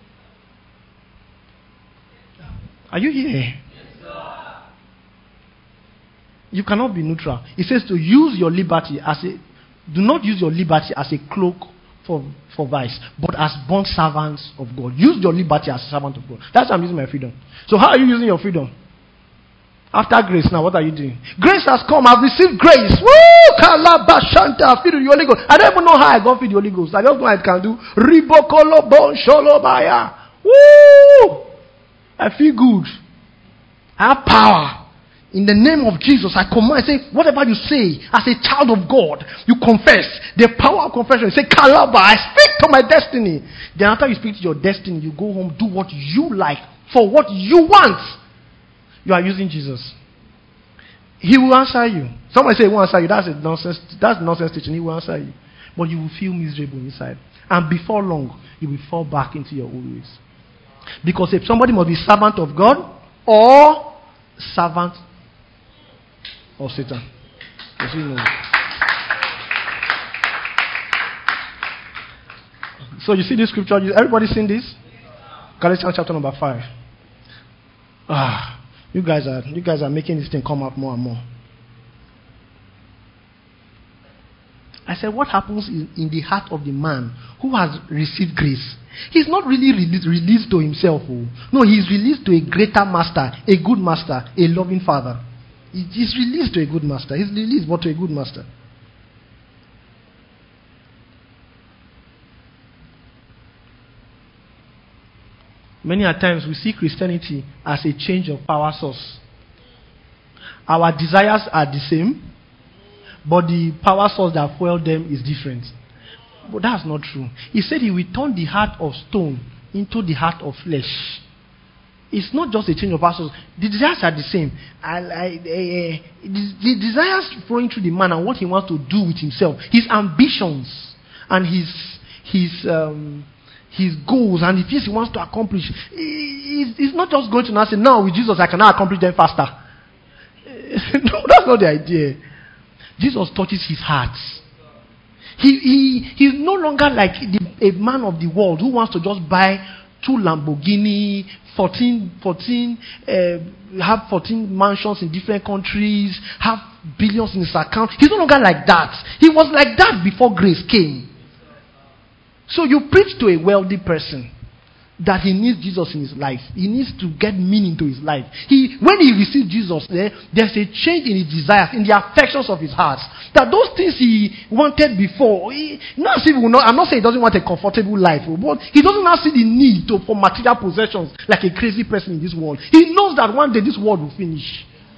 Are you here? You cannot be neutral. It says to use your liberty as a do not use your liberty as a cloak for, for vice, but as bond servants of God. Use your liberty as a servant of God. That's how I'm using my freedom. So how are you using your freedom? After grace, now what are you doing? Grace has come. I've received grace. Woo! Kalabashanta. Feed the Holy Ghost. I don't even know how I got feed the Holy Ghost. I just know I can do. Ribokolo bon sholobaya. Woo! I feel good. I have power. In the name of Jesus, I command, I say, whatever you say as a child of God, you confess. The power of confession. Say, Kalaba, I speak to my destiny. Then after you speak to your destiny, you go home, do what you like, for what you want. You are using Jesus. He will answer you. Somebody say he will answer you. That's a nonsense. That's nonsense teaching. He will answer you. But you will feel miserable inside. And before long, you will fall back into your old ways. Because if somebody must be servant of God or servant of Satan. You know. So you see this scripture? Everybody seen this? Galatians chapter number five. Ah, you guys are you guys are making this thing come out more and more. I said, what happens in, in the heart of the man who has received grace? He's not really released, released to himself. Oh. No, he's released to a greater master, a good master, a loving father. He's released to a good master. He's released, but to a good master. Many a times we see Christianity as a change of power source. Our desires are the same, but the power source that fuels them is different. But that's not true. He said he will turn the heart of stone into the heart of flesh. It's not just a change of power source. The desires are the same. I, I, I, the, the desires flowing through the man and what he wants to do with himself, his ambitions and his his um, his goals and the things he wants to accomplish. He's not just going to now say, "Now with Jesus I cannot accomplish them faster." No, that's not the idea. Jesus touches his heart. He he he's no longer like the, a man of the world who wants to just buy two Lamborghini, fourteen, fourteen, uh, have fourteen mansions in different countries, have billions in his account. He's no longer like that. He was like that before grace came. So you preach to a wealthy person that he needs Jesus in his life. He needs to get meaning to his life. He, when he received Jesus, there, there's a change in his desires, in the affections of his heart. That those things he wanted before, he, not see, not, I'm not saying he doesn't want a comfortable life, but he doesn't now see the need to, for material possessions like a crazy person in this world. He knows that one day this world will finish.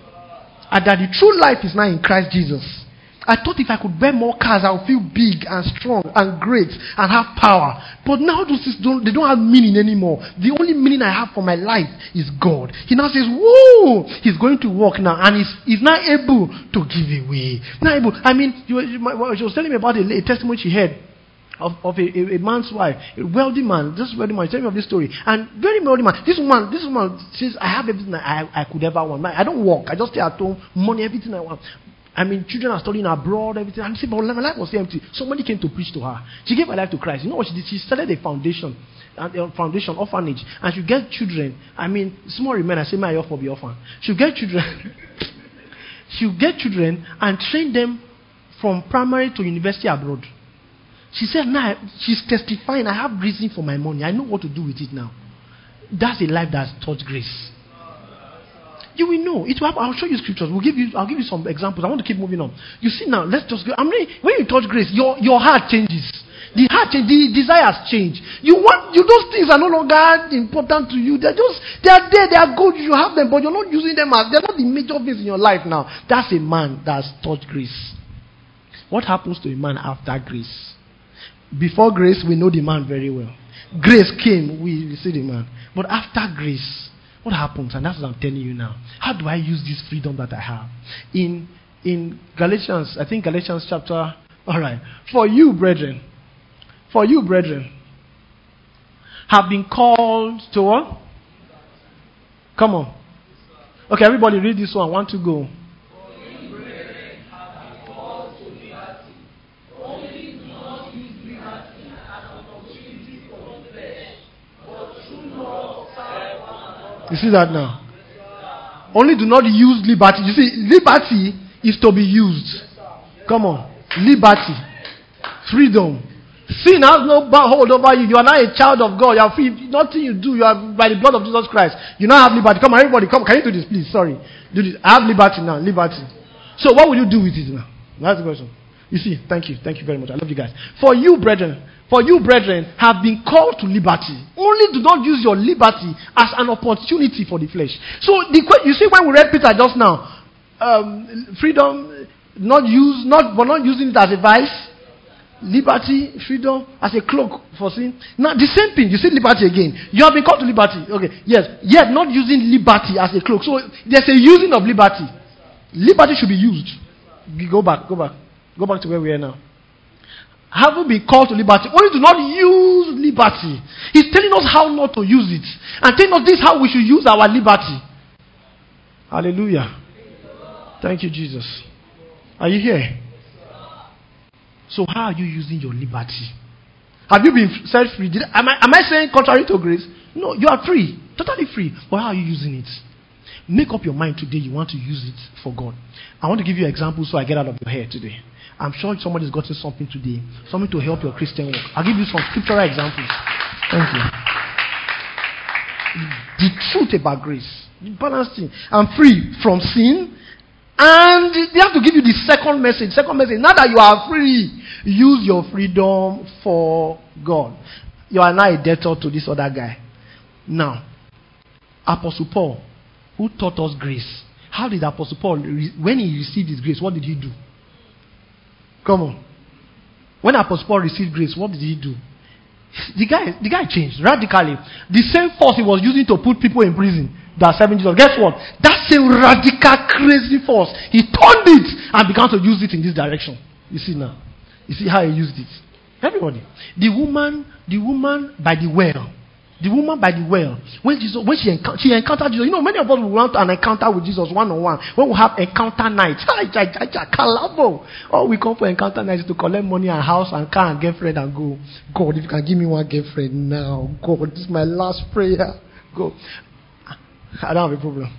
And that the true life is now in Christ Jesus. I thought if I could bear more cars, I would feel big and strong and great and have power. But now those things don't, they don't have meaning anymore. The only meaning I have for my life is God. He now says, whoa, he's going to work now and he's, he's not able to give away. Not able. I mean, you, you, she was telling me about a, a testimony she had of, of a, a, a man's wife, a wealthy man. This wealthy man, telling me of this story. And very wealthy man. This woman, this woman says, I have everything I, I could ever want. I don't work. I just stay at home, money, everything I want. I mean, children are studying abroad, everything. And she said, but my life was empty. Somebody came to preach to her. She gave her life to Christ. You know what she did? She started a foundation, a foundation, orphanage. And she get children. I mean, small remain. I say, may I offer be orphan. She'll get children. She'll get children and train them from primary to university abroad. She said, now, she's testifying. I have reason for my money. I know what to do with it now. That's a life that's taught grace. You will know. It will happen. I'll show you scriptures. We'll give you. I'll give you some examples. I want to keep moving on. You see now. Let's just go. I mean, when you touch grace, your your heart changes. The heart change. The desires change. You want you. Those things are no longer important to you. They're just. They are there. They are good. You have them, but you're not using them as. They're not the major things in your life now. That's a man that's touched grace. What happens to a man after grace? Before grace, we know the man very well. Grace came. We, we see the man. But after grace, what happens? And that's what I'm telling you now. How do I use this freedom that I have? In in Galatians, I think Galatians chapter, all right. For you, brethren, for you, brethren, have been called to what? Come on. Okay, everybody read this one. One to go. You see that now? Only do not use liberty. You see, liberty is to be used. Come on. Liberty. Freedom. Sin has no hold over you. You are not a child of God. You are free. Nothing you do, you are by the blood of Jesus Christ. You now have liberty. Come on, everybody, come. Can you do this, please? Sorry. Do this. I have liberty now. Liberty. So what will you do with it now? That's the question. You see, thank you. Thank you very much. I love you guys. For you, brethren, for you, brethren, have been called to liberty. Only do not use your liberty as an opportunity for the flesh. So the you see when we read Peter just now, um, freedom, not use, not but not using it as a vice. Liberty, freedom, as a cloak for sin. Now, the same thing. You see liberty again. You have been called to liberty. Okay, yes. Yet, not using liberty as a cloak. So, there's a using of liberty. Liberty should be used. Go back, go back. Go back to where we are now. Having been called to liberty, only do not use liberty. He's telling us how not to use it. And telling us this how we should use our liberty. Hallelujah. Thank you, Jesus. Are you here? So how are you using your liberty? Have you been set free? Did, am, I, am I saying contrary to grace? No, you are free. Totally free. But how are you using it? Make up your mind today you want to use it for God. I want to give you examples so I get out of your hair today. I'm sure somebody's gotten something today. Something to help your Christian work. I'll give you some scriptural examples. Thank you. The truth about grace. The balanced thing. I'm free from sin. And they have to give you the second message. Second message. Now that you are free, use your freedom for God. You are now a debtor to this other guy. Now, Apostle Paul, who taught us grace. How did Apostle Paul, when he received his grace, what did he do? Come on. When Apostle Paul received grace, what did he do? The guy, the guy changed radically. The same force he was using to put people in prison that serving Jesus. Guess what? That same radical, crazy force, he turned it and began to use it in this direction. You see now. You see how he used it. Everybody. The woman, the woman by the well. The woman by the well. When Jesus, when she, encou- she encountered Jesus. You know, many of us will want an encounter with Jesus one on one. When we have encounter night. Oh, we come for encounter night to collect money and house and car and girlfriend and go. God, if you can give me one girlfriend now. God, this is my last prayer. Go. I don't have a problem.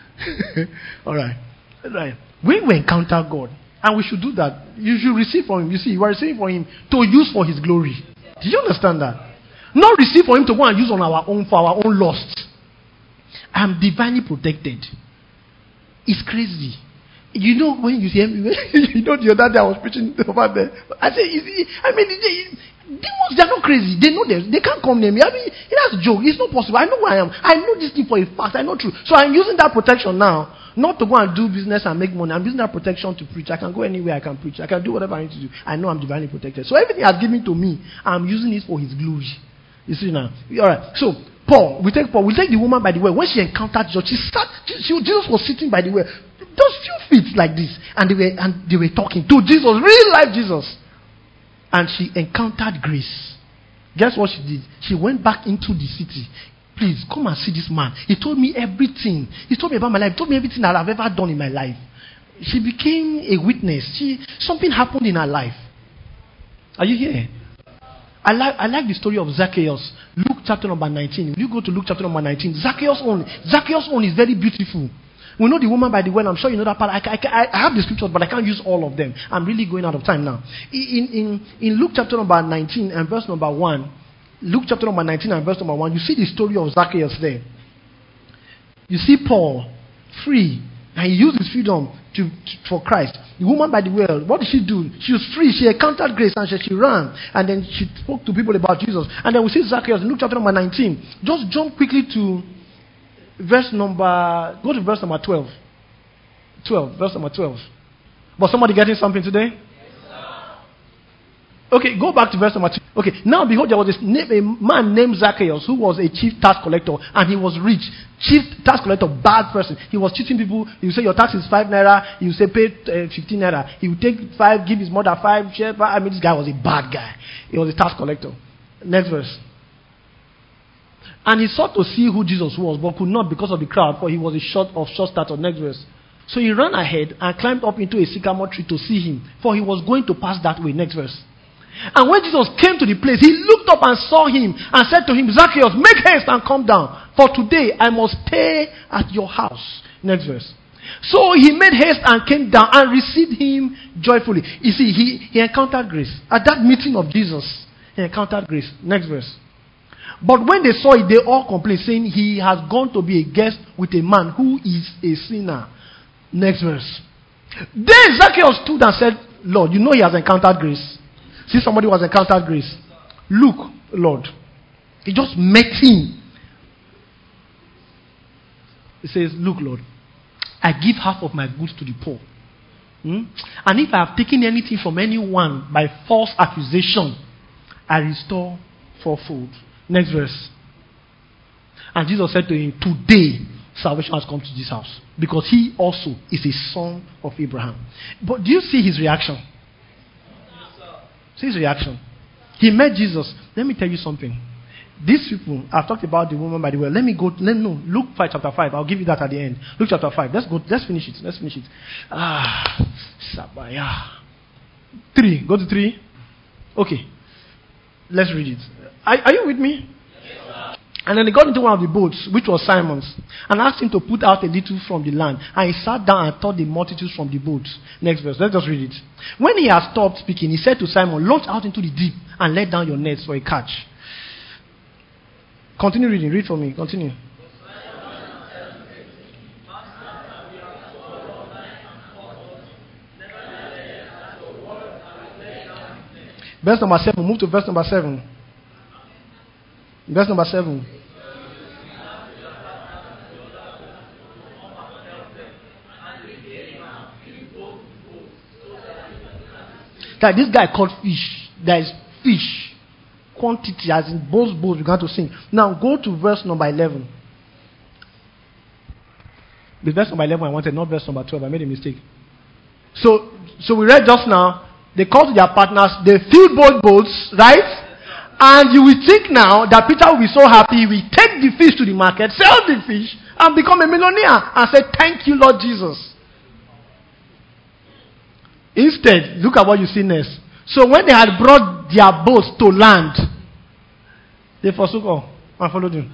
All right. All right. When we encounter God, and we should do that, you should receive from Him. You see, you are receiving from Him to use for His glory. Do you understand that? Not receive for Him to go and use on our own, for our own lust. I'm divinely protected. It's crazy. You know, when you hear me, you know, the other day I was preaching over there. I say, I mean, demons, they're not crazy. They know them. They can't come near me. I mean, that's a joke. It's not possible. I know who I am. I know this thing for a fact. I know truth. So I'm using that protection now, not to go and do business and make money. I'm using that protection to preach. I can go anywhere I can preach. I can do whatever I need to do. I know I'm divinely protected. So everything He has given to me, I'm using it for His glory. You see now? All right. So Paul, we take Paul. We take the woman by the well. When she encountered Jesus, she sat. She, Jesus was sitting by the well. Those few feet like this, and they were and they were talking to Jesus, real life Jesus. And she encountered grace. Guess what she did? She went back into the city. Please come and see this man. He told me everything. He told me about my life. He told me everything that I've ever done in my life. She became a witness. She something happened in her life. Are you here? I like I like the story of Zacchaeus. Luke chapter number nineteen. If you go to Luke chapter number nineteen, Zacchaeus' own Zacchaeus' own is very beautiful. We know the woman by the well. I'm sure you know that part. I, I, I have the scriptures, but I can't use all of them. I'm really going out of time now. In, in, in Luke chapter number nineteen and verse number one, Luke chapter number nineteen and verse number one, you see the story of Zacchaeus there. You see Paul, free, and he used his freedom to, to for Christ. The woman by the well, what did she do? She was free. She encountered grace and she, she ran. And then she spoke to people about Jesus. And then we see Zacchaeus in Luke chapter number nineteen. Just jump quickly to verse number, go to verse number twelve. twelve, verse number twelve. But somebody getting something today? Okay, go back to verse number two. Okay, now behold, there was this name, a man named Zacchaeus who was a chief tax collector and he was rich. Chief tax collector, bad person. He was cheating people. He would say your tax is five naira. He would say pay uh, fifteen naira. He would take five, give his mother five, share five. I mean, this guy was a bad guy. He was a tax collector. Next verse. And he sought to see who Jesus was, but could not because of the crowd, for he was a short of short stature. Next verse. So he ran ahead and climbed up into a sycamore tree to see him, for he was going to pass that way. Next verse. And when Jesus came to the place, he looked up and saw him and said to him, Zacchaeus, make haste and come down, for today I must stay at your house. Next verse. So he made haste and came down and received him joyfully. You see, he, he encountered grace. At that meeting of Jesus, he encountered grace. Next verse. But when they saw it, they all complained, saying, he has gone to be a guest with a man who is a sinner. Next verse. Then Zacchaeus stood and said, Lord, you know he has encountered grace. See, somebody who has encountered grace. Look, Lord. He just met him. He says, look, Lord, I give half of my goods to the poor. Hmm? And if I have taken anything from anyone by false accusation, I restore fourfold. Next verse. And Jesus said to him, today salvation has come to this house, because he also is a son of Abraham. But do you see his reaction? See his reaction. He met Jesus. Let me tell you something. These people, I've talked about the woman by the way. Let me go. Let me know. Luke five chapter five. I'll give you that at the end. Luke chapter five. Let's go. Let's finish it. Let's finish it. Ah, Sabaya. Three. Go to three. Okay. Let's read it. Are, are you with me? Yes, and then they got into one of the boats, which was Simon's, and asked him to put out a little from the land. And he sat down and taught the multitudes from the boats. Next verse. Let's just read it. When he had stopped speaking, he said to Simon, launch out into the deep and let down your nets for a catch. Continue reading. Read for me. Continue. Verse number seven. Move to verse number seven. Verse number seven. That this guy caught fish. There is fish. Quantity, as in both boats began to sink. Now go to verse number eleven. The verse number eleven I wanted, not verse number twelve. I made a mistake. So, so we read just now. They called their partners. They filled both boats, right? And you will think now that Peter will be so happy. He will take the fish to the market, sell the fish, and become a millionaire, and say, "Thank you, Lord Jesus." Instead, look at what you see next. So when they had brought their boats to land, they forsook all and followed him.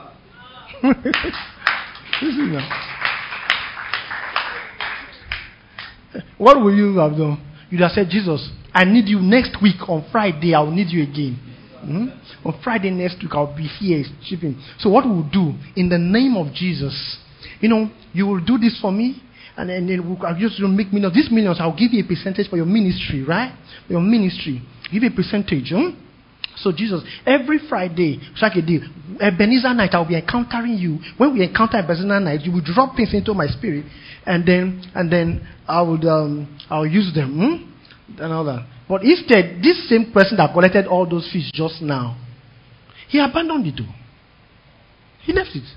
What will you have done? You'd have said, Jesus, I need you next week on Friday. I will need you again. Mm-hmm. On Friday next week, I'll be here shipping. So what we'll do, in the name of Jesus, you know, you will do this for me. And then, then we'll, I'll just make millions. These millions, I'll give you a percentage for your ministry, right? For your ministry. Give you a percentage. Hmm? So Jesus, every Friday, Saturday, Ebenezer night, I'll be encountering you. When we encounter Ebenezer night, you will drop things into my spirit. And then, and then I would, um, I'll use them. Hmm? And all that. But instead, this same person that collected all those fish just now, he abandoned the door. He left it.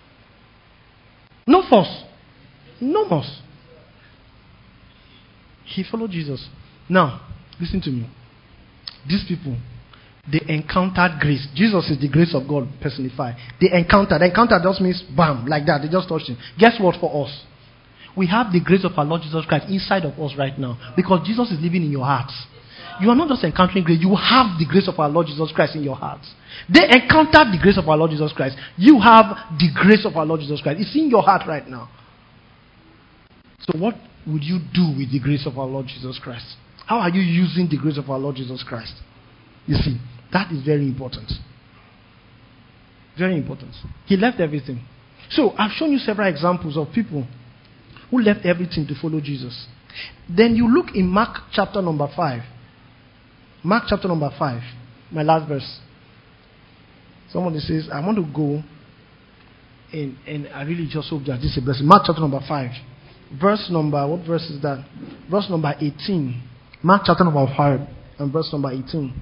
No force. No more. He followed Jesus. Now, listen to me. These people, they encountered grace. Jesus is the grace of God personified. They encountered. Encounter just means bam, like that. They just touched him. Guess what for us? We have the grace of our Lord Jesus Christ inside of us right now. Because Jesus is living in your hearts. You are not just encountering grace. You have the grace of our Lord Jesus Christ in your hearts. They encountered the grace of our Lord Jesus Christ. You have the grace of our Lord Jesus Christ. It's in your heart right now. So what would you do with the grace of our Lord Jesus Christ? How are you using the grace of our Lord Jesus Christ? You see, that is very important. Very important. He left everything. So I've shown you several examples of people who left everything to follow Jesus. Then you look in Mark chapter number five. Mark chapter number five. My last verse. Somebody says, I want to go and, and I really just hope that this is a blessing. Mark chapter number five. Verse number, what verse is that? Verse number eighteen. Mark chapter number five and verse number eighteen.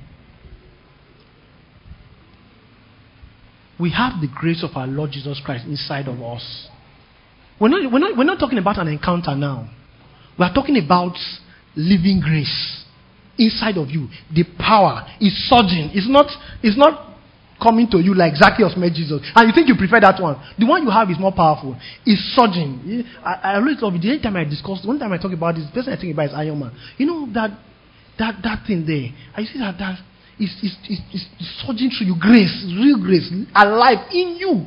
We have the grace of our Lord Jesus Christ inside of us. We're not, we're not, we're not talking about an encounter now. We are talking about living grace inside of you. The power is surging. It's not, it's not, coming to you like Zacchaeus met Jesus, and you think you prefer that one. The one you have is more powerful. It's surging. I, I always love it. The anytime I discuss, one time I talk about this, the person I think about is Iron Man. You know that that that thing there. I see that that is is is, is surging through you. Grace, real grace, alive in you.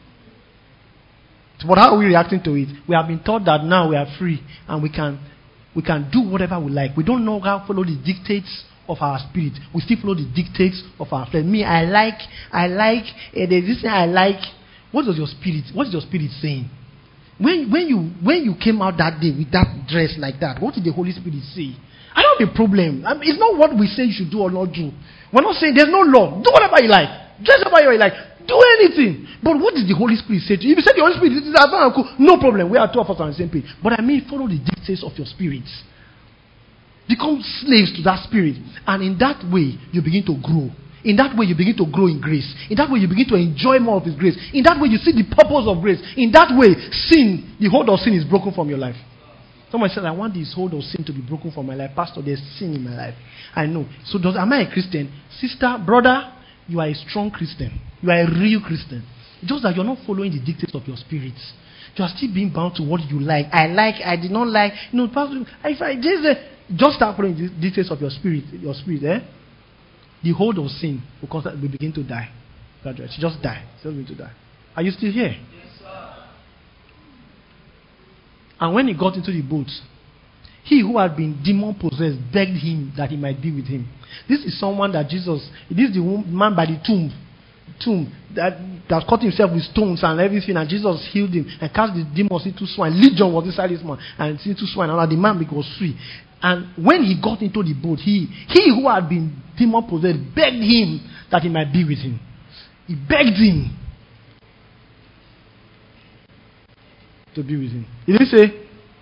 But how are we reacting to it? We have been taught that now we are free and we can we can do whatever we like. We don't know how to follow the dictates of our spirit. We still follow the dictates of our flesh. Me, I like, I like, uh, there's this thing I like. What does your spirit, what is your spirit saying? When when you when you came out that day with that dress like that, what did the Holy Spirit say? I don't have a problem. I mean, it's not what we say you should do or not do. We're not saying there's no law. Do whatever you like. Dress whatever you like. Do anything. But what did the Holy Spirit say to you? If you said the Holy Spirit, this is cool, no problem. We are two of us on the same page. But I mean, follow the dictates of your spirit. Become slaves to that spirit. And in that way, you begin to grow. In that way, you begin to grow in grace. In that way, you begin to enjoy more of His grace. In that way, you see the purpose of grace. In that way, sin, the hold of sin is broken from your life. Someone said, I want this hold of sin to be broken from my life. Pastor, there's sin in my life. I know. So does, am I a Christian? Sister, brother, you are a strong Christian. You are a real Christian. It's just that you're not following the dictates of your spirit. You are still being bound to what you like. I like, I did not like. You know, Pastor, if I just, uh, just start following the dictates of your spirit, your spirit, eh? The hold of sin will, constantly, will begin to die. Gradually. Just die. It's just going to die. Are you still here? Yes, sir. And when he got into the boat, he who had been demon possessed begged him that he might be with him. This is someone that Jesus, this is the man by the tomb, tomb that, that cut himself with stones and everything, and Jesus healed him and cast the demons into swine. Legion was inside this man, and into swine, and the man was free. And when he got into the boat, he, he who had been demon possessed begged him that he might be with him. He begged him to be with him. He didn't say,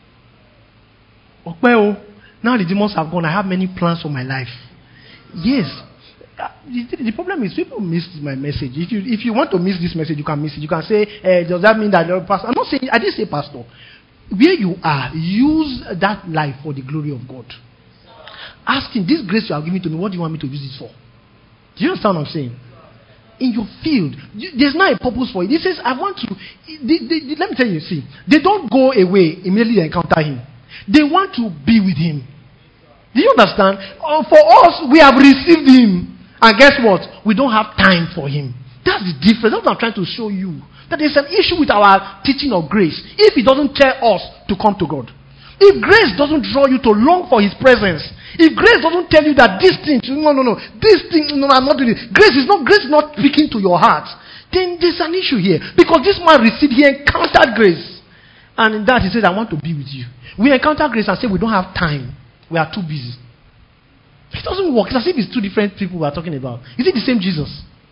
well, now the demons have gone. I have many plans for my life. Yes. Uh, the, the problem is people miss my message. If you if you want to miss this message, you can miss it. You can say, eh, does that mean that you're a pastor? I'm not saying, I didn't say pastor. Where you are, use that life for the glory of God. Ask him, this grace you are giving to me, what do you want me to use it for? Do you understand what I'm saying? In your field, you, there's not a purpose for it. He says, I want to, they, they, they, let me tell you, see, they don't go away immediately and encounter him. They want to be with him. Do you understand? Uh, for us, we have received him. And guess what? We don't have time for him. That's the difference. That's what I'm trying to show you. That there's an issue with our teaching of grace. If he doesn't tell us to come to God. If grace doesn't draw you to long for his presence. If grace doesn't tell you that this thing, no, no, no, this thing, no, I'm not doing it. Grace is not, grace is not speaking to your heart. Then there's an issue here. Because this man received, he encountered grace. And in that he said, I want to be with you. We encounter grace and say we don't have time. We are too busy. It doesn't work. It's as if it's two different people we are talking about. Is it the same Jesus?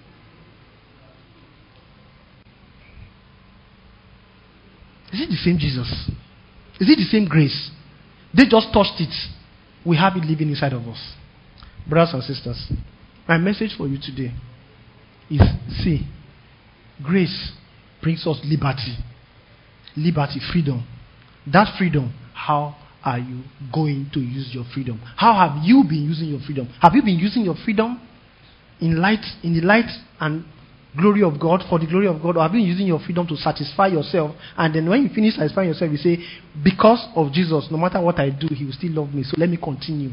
Is it the same Jesus? Is it the same grace? They just touched it. We have it living inside of us. Brothers and sisters, my message for you today is, see, grace brings us liberty. Liberty, freedom. That freedom, how are you going to use your freedom? How have you been using your freedom? Have you been using your freedom in light, in the light and glory of God, for the glory of God, or have you been using your freedom to satisfy yourself? And then when you finish satisfying yourself, you say, because of Jesus, no matter what I do, he will still love me, so let me continue.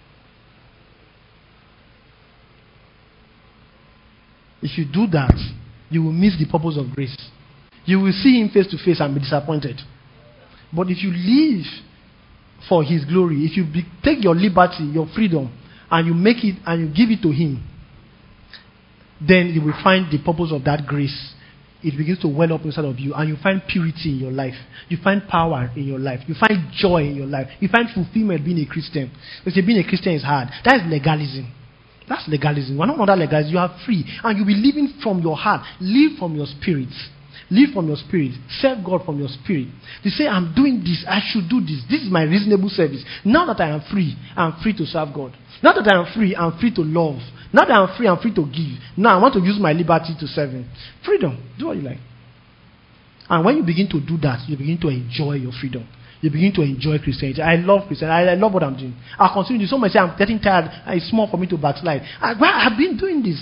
If you do that, you will miss the purpose of grace. You will see him face to face and be disappointed. But if you live for his glory, if you be, take your liberty, your freedom, and you make it and you give it to him, then you will find the purpose of that grace. It begins to well up inside of you, and you find purity in your life. You find power in your life. You find joy in your life. You find fulfillment being a Christian. Because being a Christian is hard. That is legalism. That's legalism. We're not under legalism. You are free, and you'll be living from your heart. Live from your spirit. Live from your spirit. Serve God from your spirit. You say, I'm doing this. I should do this. This is my reasonable service. Now that I am free, I'm free to serve God. Now that I am free, I'm free to love. Now that I'm free, I'm free to give. Now I want to use my liberty to serve him. Freedom. Do what you like. And when you begin to do that, you begin to enjoy your freedom. You begin to enjoy Christianity. I love Christianity. I, I love what I'm doing. I'll continue to do. Someone say, I'm getting tired. It's small for me to backslide. I, well, I've been doing this.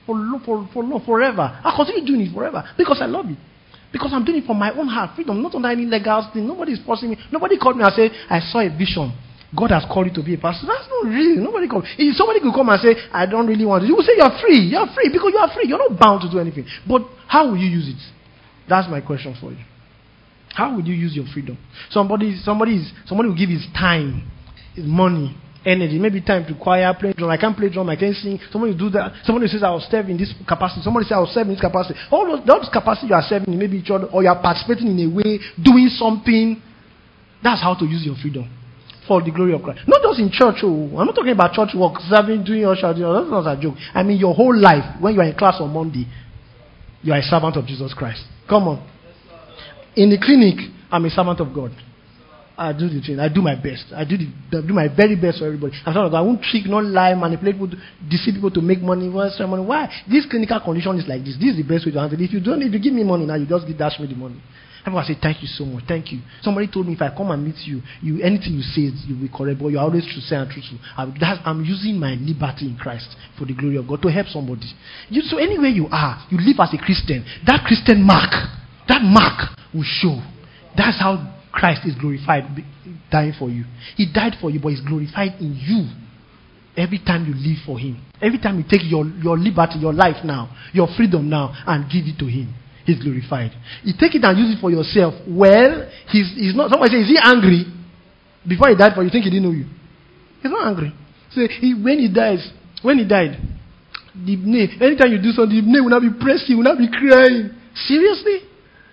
for, for, for, for forever. I'll continue doing it forever because I love it. Because I'm doing it for my own heart, freedom, not under any legal thing. Nobody is forcing me. Nobody called me and said, I saw a vision. God has called you to be a pastor. That's not real. Nobody called. If somebody could come and say, I don't really want to. You will say you're free. You're free because you are free. You're not bound to do anything. But how will you use it? That's my question for you. How will you use your freedom? Somebody, somebody, is, somebody will give his time, his money, energy, maybe time to choir, play drum. I can't play drum, I can't sing. Somebody will do that. Somebody says, I will serve in this capacity. Somebody says, I will serve in this capacity. All those, those capacity you are serving in, maybe each other, or you are participating in a way, doing something. That's how to use your freedom for the glory of Christ. Not just in church. Oh, I'm not talking about church work, serving, doing your church. That's not a joke. I mean, your whole life, when you are in class on Monday, you are a servant of Jesus Christ. Come on. In the clinic, I'm a servant of God. I do the thing. I do my best. I do the, do my very best for everybody. I'm sorry, I won't trick, not lie, manipulate people, to, deceive people to make money. What's money? Why? This clinical condition is like this. This is the best way to handle it. If you don't, if you give me money now, you just give dash me the money. Everyone say thank you so much, thank you. Somebody told me if I come and meet you, you anything you say you will be correct, but you are always true, say and truthful. I'm, I'm using my liberty in Christ for the glory of God to help somebody. You, so anywhere you are, you live as a Christian. That Christian mark, that mark will show. That's how Christ is glorified, dying for you. He died for you, but he's glorified in you. Every time you live for him, every time you take your, your liberty, your life now, your freedom now, and give it to him, he's glorified. You take it and use it for yourself. Well, he's, he's not. Somebody say, is he angry? Before he died for you, you think he didn't know you? He's not angry. So he, when he dies, when he died, the name, anytime you do something, the name will not be pressing, will not be crying. Seriously?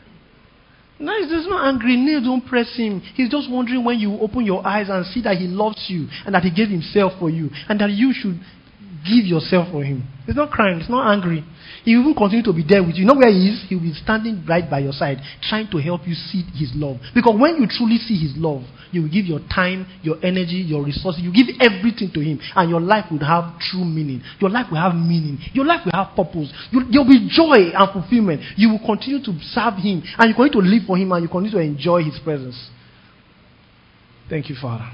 No, he's not angry. No, don't press him. He's just wondering when you open your eyes and see that he loves you and that he gave himself for you and that you should give yourself for him. He's not crying. He's not angry. He will continue to be there with you. You know where he is? He will be standing right by your side, trying to help you see his love. Because when you truly see his love, you will give your time, your energy, your resources. You give everything to him, and your life will have true meaning. Your life will have meaning. Your life will have purpose. You, there will be joy and fulfillment. You will continue to serve him, and you continue to live for him, and you continue to enjoy his presence. Thank you, Father.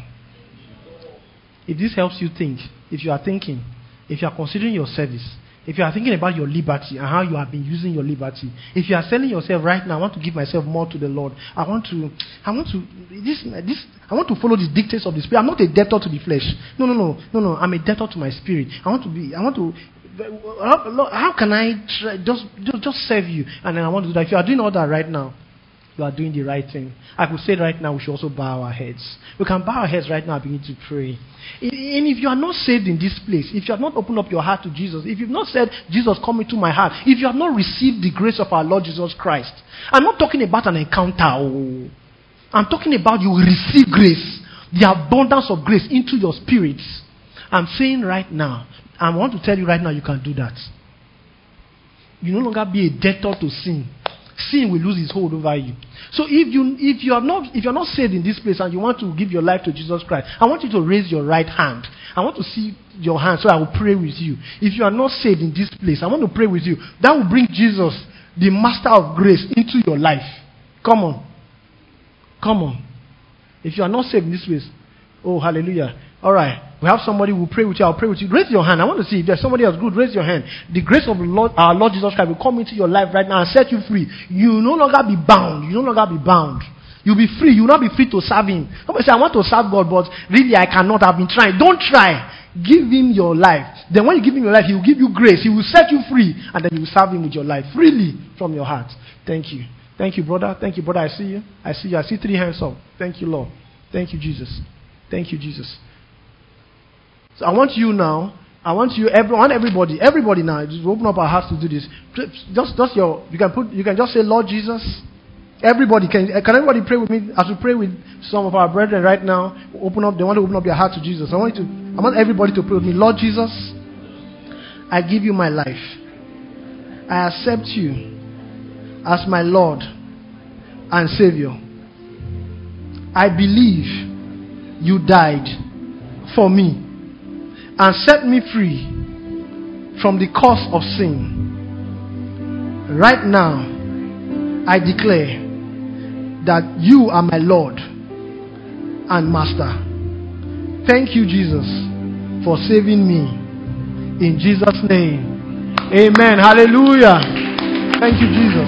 If this helps you think, if you are thinking, if you are considering your service, if you are thinking about your liberty and how you have been using your liberty, if you are telling yourself right now, I want to give myself more to the Lord. I want to, I want to, this, this, I want to follow the dictates of the Spirit. I'm not a debtor to the flesh. No, no, no, no, no. I'm a debtor to my spirit. I want to be, I want to. How, how can I try, just, just, just serve you? And then I want to do that. If you are doing all that right now, you are doing the right thing. I could say right now we should also bow our heads. We can bow our heads right now and begin to pray. And if you are not saved in this place, if you have not opened up your heart to Jesus, if you've not said, Jesus, come into my heart, if you have not received the grace of our Lord Jesus Christ, I'm not talking about an encounter. Oh. I'm talking about you will receive grace, the abundance of grace into your spirits. I'm saying right now, I want to tell you right now, you can do that. You no longer be a debtor to sin. Sin will lose its hold over you. So if you if you are not if you are not saved in this place and you want to give your life to Jesus Christ, I want you to raise your right hand. I want to see your hand so I will pray with you. If you are not saved in this place, I want to pray with you. That will bring Jesus, the Master of grace, into your life. Come on. Come on. If you are not saved in this place, oh hallelujah. All right. We have somebody who will pray with you. I'll pray with you. Raise your hand. I want to see if there's somebody else good. Raise your hand. The grace of the Lord, our Lord Jesus Christ will come into your life right now and set you free. You will no longer be bound. You will no longer be bound. You'll be free. You will not be free to serve him. Somebody say, I want to serve God, but really I cannot. I've been trying. Don't try. Give him your life. Then when you give him your life, he will give you grace. He will set you free. And then you will serve him with your life freely from your heart. Thank you. Thank you, brother. Thank you, brother. I see you. I see you. I see three hands up. Thank you, Lord. Thank you, Jesus. Thank you, Jesus. So I want you now, I want you, everyone, everybody, everybody now, just open up our hearts to do this. Just, just your, you can put, you can just say, Lord Jesus. Everybody, can, can everybody pray with me as we pray with some of our brethren right now? Open up, they want to open up their heart to Jesus. I want you to, I want everybody to pray with me. Lord Jesus, I give you my life. I accept you as my Lord and Savior. I believe you died for me and set me free from the curse of sin. Right now, I declare that you are my Lord and Master. Thank you, Jesus, for saving me. In Jesus' name, Amen. Hallelujah. Thank you, Jesus.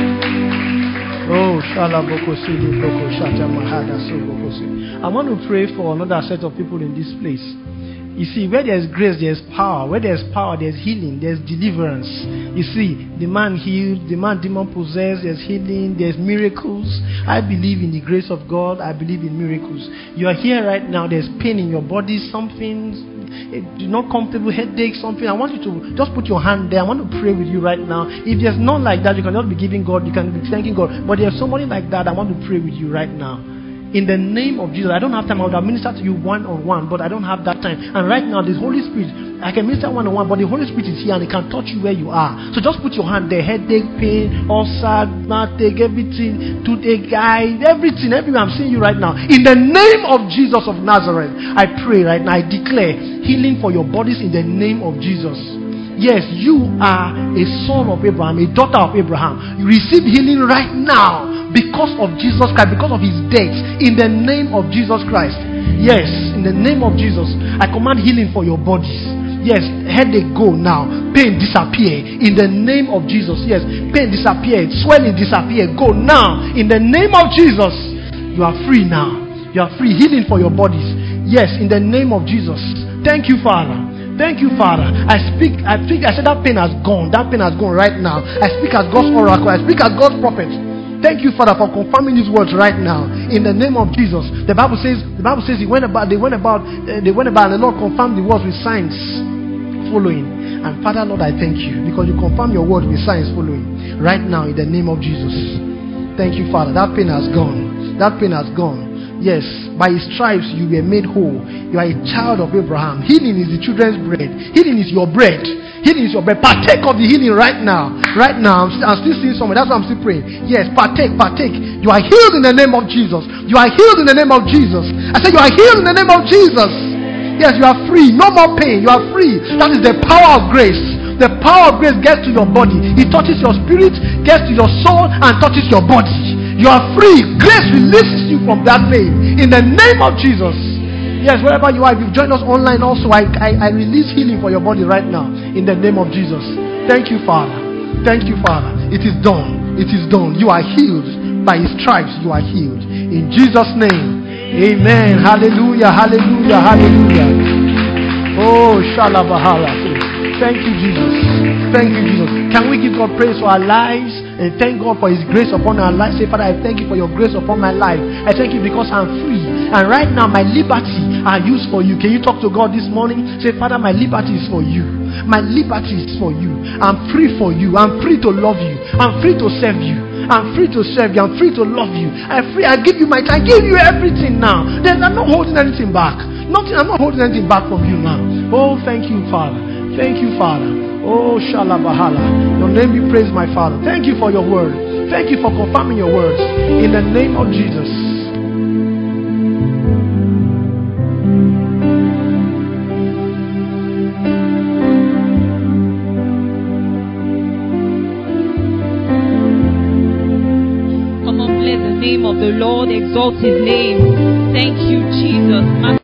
Oh, Shalabokosili Boko Shata Mahada Sobokosi. I want to pray for another set of people in this place. You see, where there's grace, there's power. Where there's power, there's healing, there's deliverance. You see, the man healed, the man demon possessed, there's healing, there's miracles. I believe in the grace of God. I believe in miracles. You are here right now, there's pain in your body, something, not comfortable, headache, something. I want you to just put your hand there. I want to pray with you right now. If there's none like that, you can just be giving God, you can be thanking God. But there's somebody like that, I want to pray with you right now. In the name of Jesus. I don't have time. I would have ministered to you one-on-one, but I don't have that time. And right now, the Holy Spirit, I can minister one-on-one, but the Holy Spirit is here and it can touch you where you are. So just put your hand there. Headache, pain, ulcer, heartache, everything, toothache, eye, everything, everywhere. I'm seeing you right now. In the name of Jesus of Nazareth, I pray right now. I declare healing for your bodies in the name of Jesus. Yes, you are a son of Abraham, a daughter of Abraham. You receive healing right now because of Jesus Christ, because of his death, in the name of Jesus Christ. Yes, in the name of Jesus, I command healing for your bodies. Yes, headache go now, pain disappear in the name of Jesus. Yes, pain disappear, swelling disappear, go now in the name of Jesus. You are free now. You are free, healing for your bodies. Yes, in the name of Jesus. Thank you, Father. Thank you, Father. I speak, I speak, I said that pain has gone. That pain has gone right now. I speak as God's oracle. I speak as God's prophet. Thank you, Father, for confirming these words right now. In the name of Jesus. The Bible says, the Bible says he went about, they went about, uh, they went about, and the Lord confirmed the words with signs following. And Father, Lord, I thank you because you confirm your word with signs following. Right now, in the name of Jesus. Thank you, Father. That pain has gone. That pain has gone. Yes, by his stripes you were made whole. You are a child of Abraham. Healing is the children's bread. Healing is your bread. Healing is your bread. Partake of the healing right now. Right now, I'm, I'm still seeing someone. That's why I'm still praying. Yes, partake, partake. You are healed in the name of Jesus. You are healed in the name of Jesus. I said you are healed in the name of Jesus. Yes, you are free. No more pain. You are free. That is the power of grace. The power of grace gets to your body. It touches your spirit, gets to your soul, and touches your body. You are free. Grace releases you from that pain. In the name of Jesus. Yes, wherever you are, if you've joined us online also, I, I, I release healing for your body right now. In the name of Jesus. Thank you, Father. Thank you, Father. It is done. It is done. You are healed. By his stripes you are healed. In Jesus' name. Amen. Hallelujah. Hallelujah. Hallelujah. Oh, Shalabahala. Thank you, Jesus. Thank you, Jesus. Can we give God praise for our lives and thank God for his grace upon our lives? Say, Father, I thank you for your grace upon my life. I thank you because I'm free. And right now, my liberty are used for you. Can you talk to God this morning? Say, Father, my liberty is for you. My liberty is for you. I'm free for you. I'm free to love you. I'm free to serve you. I'm free to serve you. I'm free to love you. I'm free. I give you my time. I give you everything now. There's, I'm not holding anything back. Nothing. I'm not holding anything back from you now. Oh, thank you, Father. Thank you, Father. Oh, Shalabahala. Your name be praised, my Father. Thank you for your word. Thank you for confirming your words. In the name of Jesus. Come on, bless the name of the Lord. Exalt his name. Thank you, Jesus.